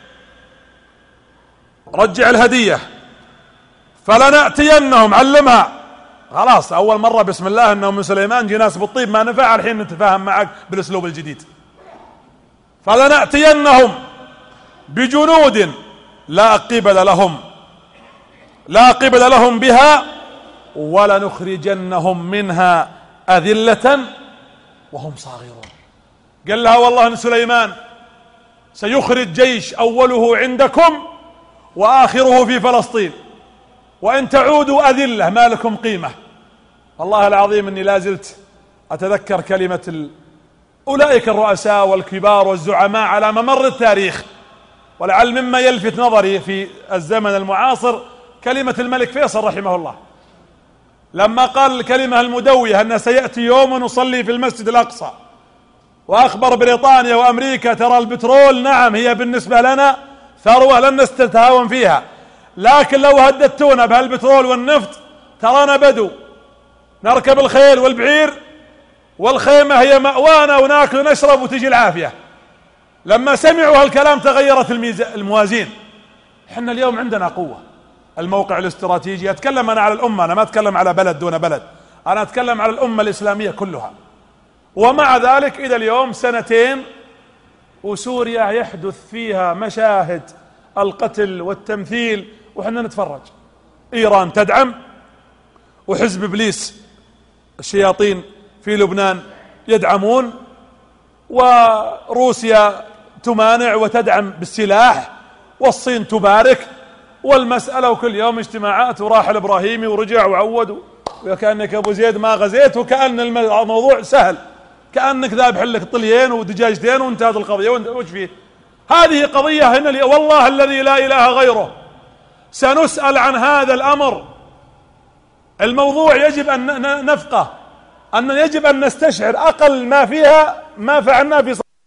رجع الهدية فلنأتينهم. علمها خلاص أول مرة بسم الله إنه من سليمان جناس بالطيب ما نفع، الحين نتفاهم معك بالأسلوب الجديد. فلنأتينهم بجنود لا قبل لهم بها ولنخرجنهم منها أذلة وهم صاغرون. قال لها والله إن سليمان سيخرج جيش أوله عندكم وآخره في فلسطين، وإن تعودوا أذلة ما لكم قيمة. والله العظيم إني لازلت أتذكر كلمة أولئك الرؤساء والكبار والزعماء على ممر التاريخ، ولعل مما يلفت نظري في الزمن المعاصر كلمة الملك فيصل رحمه الله لما قال الكلمة المدوية أن سيأتي يوم نصلي في المسجد الأقصى، وأخبر بريطانيا وأمريكا ترى البترول نعم هي بالنسبة لنا ثروة لن نستتهاون فيها، لكن لو هددتونا بهالبترول والنفط ترانا بدو، نركب الخيل والبعير والخيمة هي مأوانا وناكل ونشرب وتجي العافية. لما سمعوا هالكلام تغيرت الموازين. احنا اليوم عندنا قوة، الموقع الاستراتيجي. أتكلم أنا على الأمة، أنا ما أتكلم على بلد دون بلد، أنا أتكلم على الأمة الإسلامية كلها. ومع ذلك إلى اليوم 2 وسوريا يحدث فيها مشاهد القتل والتمثيل وحنا نتفرج. إيران تدعم، وحزب إبليس الشياطين في لبنان يدعمون، وروسيا تمانع وتدعم بالسلاح، والصين تبارك، والمسألة وكل يوم اجتماعات، وراح الإبراهيمي ورجع وعود، وكأنك أبو زيد ما غزيت، وكأن الموضوع سهل، كأنك ذابح لك طليين ودجاجتين وانتهت القضية. وش فيه؟ هذه قضية هنا والله الذي لا إله غيره سنسأل عن هذا الأمر. الموضوع يجب أن نفقه، أن يجب أن نستشعر أقل ما فيها ما فعلنا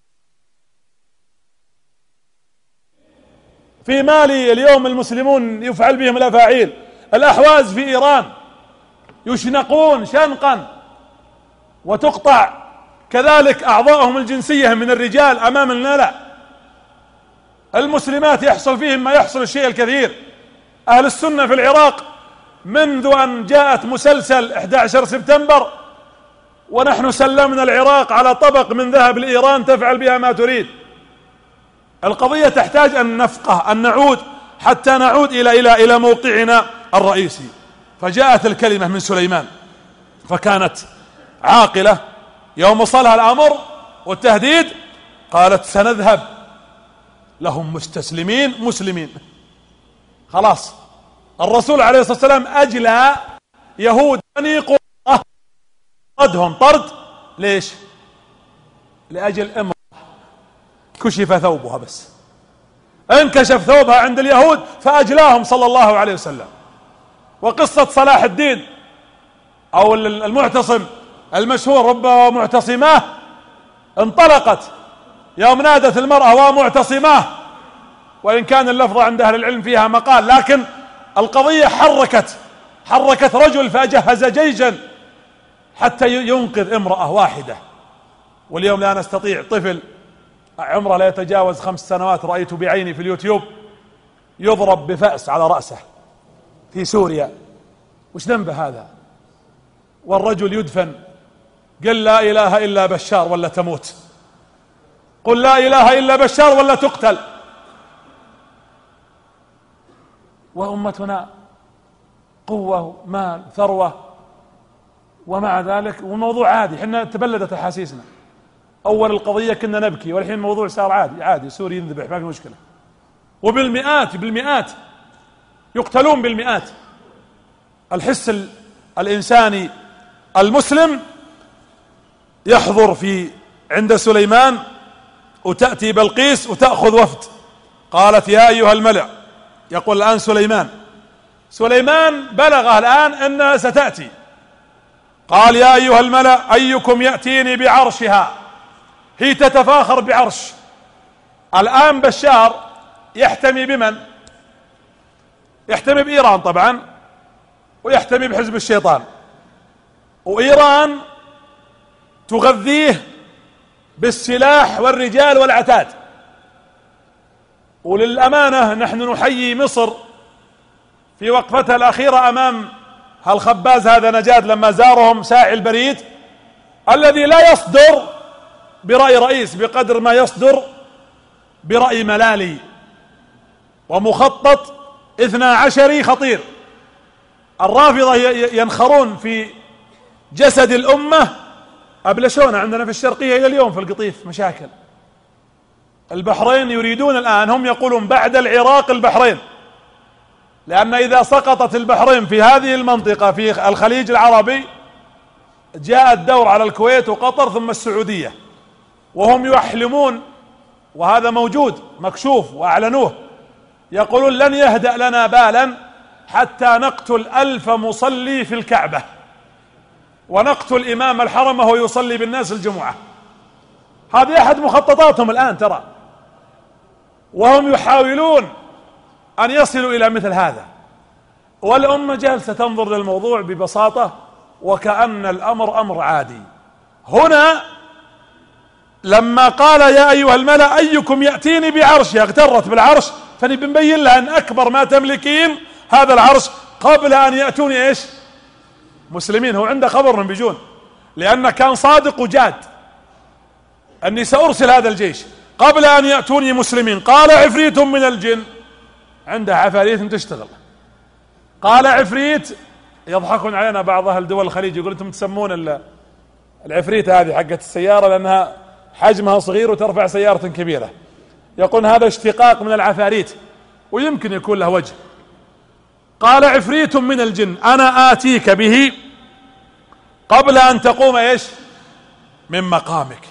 في مالي. اليوم المسلمون يفعل بهم الأفاعيل. الأحواز في إيران يشنقون شنقا وتقطع كذلك أعضاءهم الجنسية من الرجال أمام الملأ. المسلمات يحصل فيهم ما يحصل الشيء الكثير. أهل السنة في العراق منذ أن جاءت مسلسل 11 سبتمبر ونحن سلمنا العراق على طبق من ذهب لإيران تفعل بها ما تريد. القضية تحتاج أن نفقه، أن نعود حتى نعود إلى موقعنا الرئيسي. فجاءت الكلمة من سليمان فكانت عاقلة. يوم وصلها الأمر والتهديد قالت سنذهب لهم مستسلمين مسلمين. خلاص الرسول عليه الصلاة والسلام أجلى يهود بني قريظة، طردهم طرد. ليش؟ لأجل امرأة كشف ثوبها، بس انكشف ثوبها عند اليهود فأجلاهم صلى الله عليه وسلم. وقصة صلاح الدين أو المعتصم المشهور رب معتصماه انطلقت يوم نادت المرأة ومعتصماه، وإن كان اللفظ عند أهل العلم فيها مقال، لكن القضية حركت رجل فجهز جيشا حتى ينقذ امرأة واحدة. واليوم لا نستطيع. طفل عمره لا يتجاوز 5 سنوات رأيته بعيني في اليوتيوب يضرب بفأس على رأسه في سوريا. وش ذنبه هذا؟ والرجل يدفن. قل لا إله إلا بشار ولا تموت، قل لا إله إلا بشار ولا تقتل. وأمتنا قوة مال ثروة، ومع ذلك والموضوع عادي. حنا تبلدت أحاسيسنا. أول القضية كنا نبكي، والحين الموضوع صار عادي. سوري ينذبح ما في مشكلة، بالمئات يقتلون بالمئات. الحس الإنساني المسلم يحضر عند سليمان، وتأتي بلقيس وتأخذ وفد. قالت يا أيها الملأ، يقول الآن سليمان بلغه الآن أنها ستأتي. قال يا أيها الملأ أيكم يأتيني بعرشها. هي تتفاخر بعرش. الآن بشار يحتمي بمن؟ يحتمي بإيران طبعا، ويحتمي بحزب الشيطان، وإيران تغذيه بالسلاح والرجال والعتاد. وللأمانة نحن نحيي مصر في وقفتها الأخيرة أمام هالخباز هذا نجاد لما زارهم ساعي البريد، الذي لا يصدر برأي رئيس بقدر ما يصدر برأي ملالي ومخطط 12 خطير. الرافضة ينخرون في جسد الأمة. أبلشونا عندنا في الشرقية إلى اليوم في القطيف مشاكل. البحرين يريدون الآن، هم يقولون بعد العراق البحرين، لأن إذا سقطت البحرين في هذه المنطقة في الخليج العربي جاء الدور على الكويت وقطر ثم السعودية. وهم يحلمون، وهذا موجود مكشوف وأعلنوه، يقولون لن يهدأ لنا بالا حتى نقتل 1000 مصلي في الكعبة، ونقتل إمام الحرم وهو يصلي بالناس الجمعة. هذه أحد مخططاتهم الآن ترى. وهم يحاولون أن يصلوا إلى مثل هذا، والأمة جالسة تنظر للموضوع ببساطة وكأن الأمر أمر عادي. هنا لما قال يا أيها الملأ أيكم يأتيني بعرشها، اغترت بالعرش، فنبين لها أن أكبر ما تملكين هذا العرش قبل أن يأتوني إيش؟ مسلمين. هو عنده خبر من بيجون، لأنه كان صادق وجاد أني سأرسل هذا الجيش قبل أن يأتوني مسلمين. قال عفريت من الجن، عنده عفاريت تشتغل. قال عفريت، يضحكون علينا بعض أهل دول الخليج، يقول أنتم تسمون العفريت هذه حقت السيارة لأنها حجمها صغير وترفع سيارة كبيرة، يقول هذا اشتقاق من العفاريت ويمكن يكون له وجه. قال عفريت من الجن أنا آتيك به قبل أن تقوم إيش؟ من مقامك،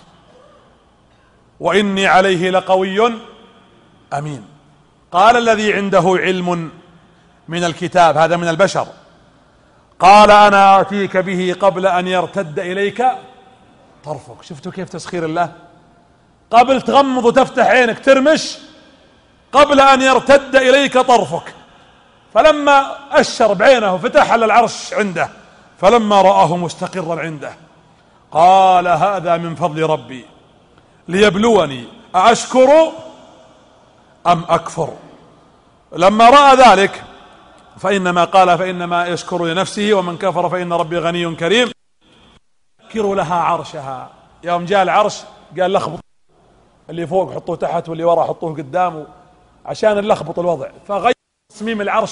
وإني عليه لقوي أمين. قال الذي عنده علم من الكتاب، هذا من البشر، قال أنا آتيك به قبل أن يرتد إليك طرفك. شفتوا كيف تسخير الله؟ قبل تغمض وتفتح عينك ترمش، قبل أن يرتد إليك طرفك. فلما أشر بعينه فتح على العرش عنده، فلما رآه مستقرا عنده قال هذا من فضل ربي ليبلوني أأشكر أم أكفر. لما رأى ذلك فإنما يشكر لنفسه، ومن كفر فإن ربي غني كريم. يذكر لها عرشها. يوم جاء العرش قال لخبط اللي فوق حطوه تحت واللي وراء حطوه قدامه عشان نلخبط الوضع، فغير تصميم العرش.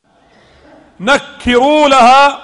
نكروا لها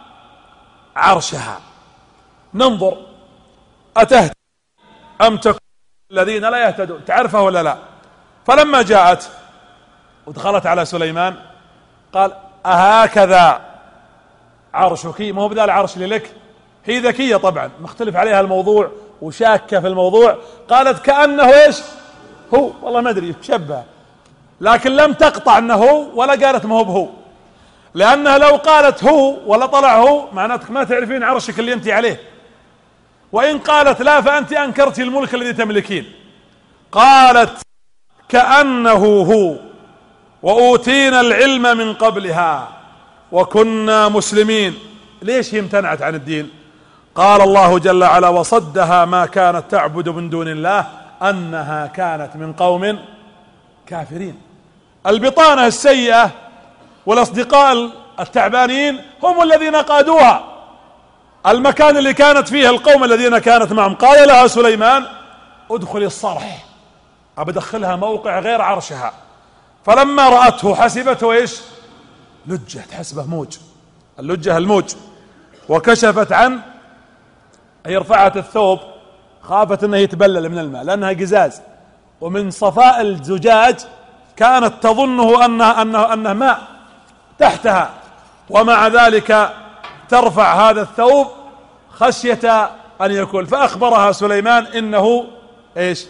عرشها، ننظر أتهتدي أم تكون الذين لا يهتدون. تعرفه ولا لا؟ فلما جاءت ودخلت على سليمان قال أهكذا عرشك؟ ما هو بذا العرش اللي لك. هي ذكية طبعا، مختلف عليها الموضوع وشاكة في الموضوع. قالت كأنه إيش هو، والله ما أدري شبه، لكن لم تقطع أنه هو ولا قالت ما هو بهو، لأنها لو قالت هو ولا طلع هو معناتك ما تعرفين عرشك اللي أنت عليه. وإن قالت لا فأنت أنكرت الملك الذي تملكين. قالت كأنه هو وأوتينا العلم من قبلها وكنا مسلمين. ليش هي امتنعت عن الدين؟ قال الله جل وعلا وصدها ما كانت تعبد من دون الله أنها كانت من قوم كافرين. البطانة السيئة والأصدقاء التعبانين هم الذين قادوها المكان اللي كانت فيه القوم الذين كانت معهم. قال لها سليمان ادخلي الصرح، أبدخلها موقع غير عرشها. فلما رأته حسبته إيش؟ لجة، تحسبه موج، اللجة الموج. وكشفت عن، هي رفعت الثوب خافت انه يتبلل من الماء لأنها قزاز، ومن صفاء الزجاج كانت تظنه أنه ماء تحتها، ومع ذلك ترفع هذا الثوب خشية أن يكون. فأخبرها سليمان إنه إيش؟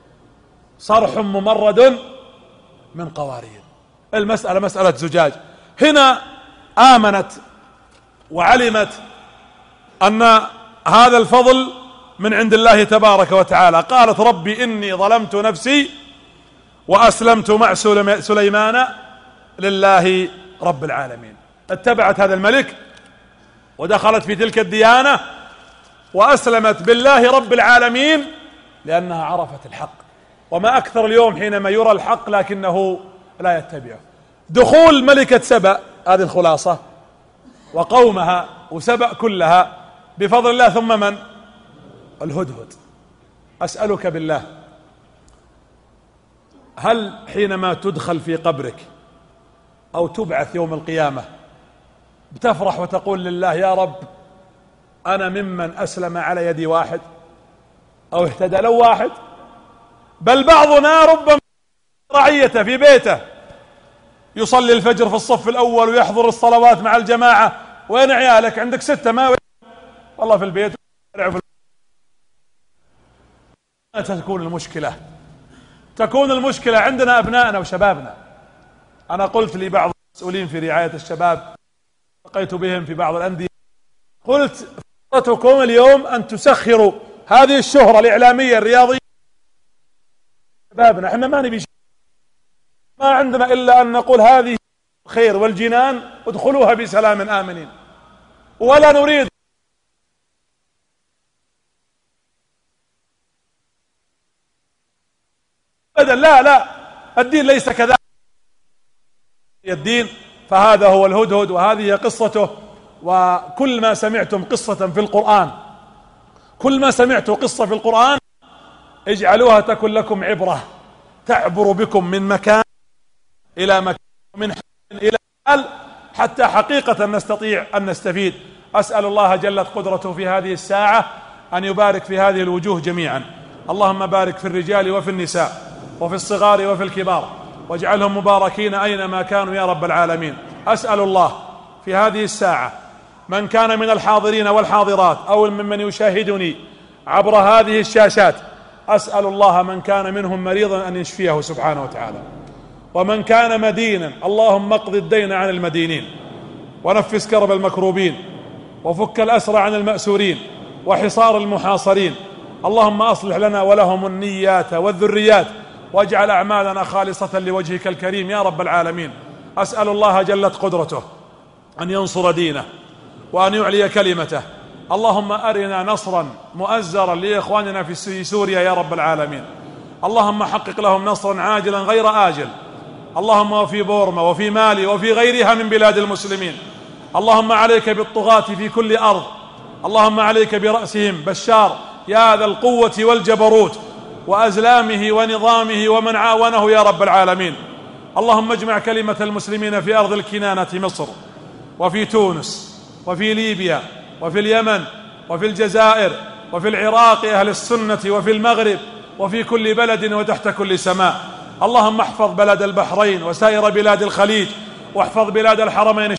صرح ممرد من قوارير. المسألة مسألة زجاج. هنا آمنت وعلمت أن هذا الفضل من عند الله تبارك وتعالى. قالت ربي إني ظلمت نفسي وأسلمت مع سليمان لله رب العالمين. اتبعت هذا الملك ودخلت في تلك الديانة وأسلمت بالله رب العالمين لأنها عرفت الحق. وما أكثر اليوم حينما يرى الحق لكنه لا يتبعه. دخول ملكة سبأ، هذه الخلاصة، وقومها وسبأ كلها بفضل الله. ثم من؟ الهدهد. أسألك بالله، هل حينما تدخل في قبرك أو تبعث يوم القيامة بتفرح وتقول لله يا رب أنا ممن أسلم على يد واحد أو اهتدى لو واحد؟ بل بعضنا ربما رعيته في بيته يصلي الفجر في الصف الأول ويحضر الصلوات مع الجماعة. وين عيالك؟ عندك 6 ما والله في البيت. تكون المشكلة عندنا أبنائنا وشبابنا. أنا قلت لبعض المسؤولين في رعاية الشباب، لقيت بهم في بعض الأندية، قلت فرصتكم اليوم أن تسخروا هذه الشهرة الإعلامية الرياضية شبابنا. احنا ما نبي ما عندنا إلا أن نقول هذه الخير والجنان ادخلوها بسلام آمنين، ولا نريد أبدا. لا الدين ليس كذلك. الدين فهذا هو الهدهد، وهذه قصته. وكل ما سمعتم قصة في القرآن، كل ما سمعتوا قصة في القرآن اجعلوها تكن لكم عبرة تعبر بكم من مكان إلى مكان، من حال إلى حال، حتى حقيقة نستطيع أن نستفيد. أسأل الله جلت قدرته في هذه الساعة أن يبارك في هذه الوجوه جميعا. اللهم بارك في الرجال وفي النساء وفي الصغار وفي الكبار، واجعلهم مباركين أينما كانوا يا رب العالمين. أسأل الله في هذه الساعة من كان من الحاضرين والحاضرات أو ممن يشاهدني عبر هذه الشاشات، أسأل الله من كان منهم مريضا أن يشفيه سبحانه وتعالى، ومن كان مدينا اللهم اقض الدين عن المدينين، ونفس كرب المكروبين، وفك الأسر عن المأسورين، وحصار المحاصرين. اللهم أصلح لنا ولهم النيات والذريات، واجعل أعمالنا خالصة لوجهك الكريم يا رب العالمين. أسأل الله جلت قدرته أن ينصر دينه وأن يعلي كلمته. اللهم أرنا نصرا مؤزرا لإخواننا في سوريا يا رب العالمين. اللهم حقق لهم نصرا عاجلا غير آجل. اللهم وفي بورما وفي مالي وفي غيرها من بلاد المسلمين. اللهم عليك بالطغاة في كل أرض. اللهم عليك برأسهم بشار يا ذا القوة والجبروت، وأزلامه ونظامه ومن عاونه يا رب العالمين. اللهم اجمع كلمة المسلمين في أرض الكنانة مصر، وفي تونس، وفي ليبيا، وفي اليمن، وفي الجزائر، وفي العراق أهل السنة، وفي المغرب، وفي كل بلد وتحت كل سماء. اللهم احفظ بلد البحرين وسائر بلاد الخليج، واحفظ بلاد الحرمين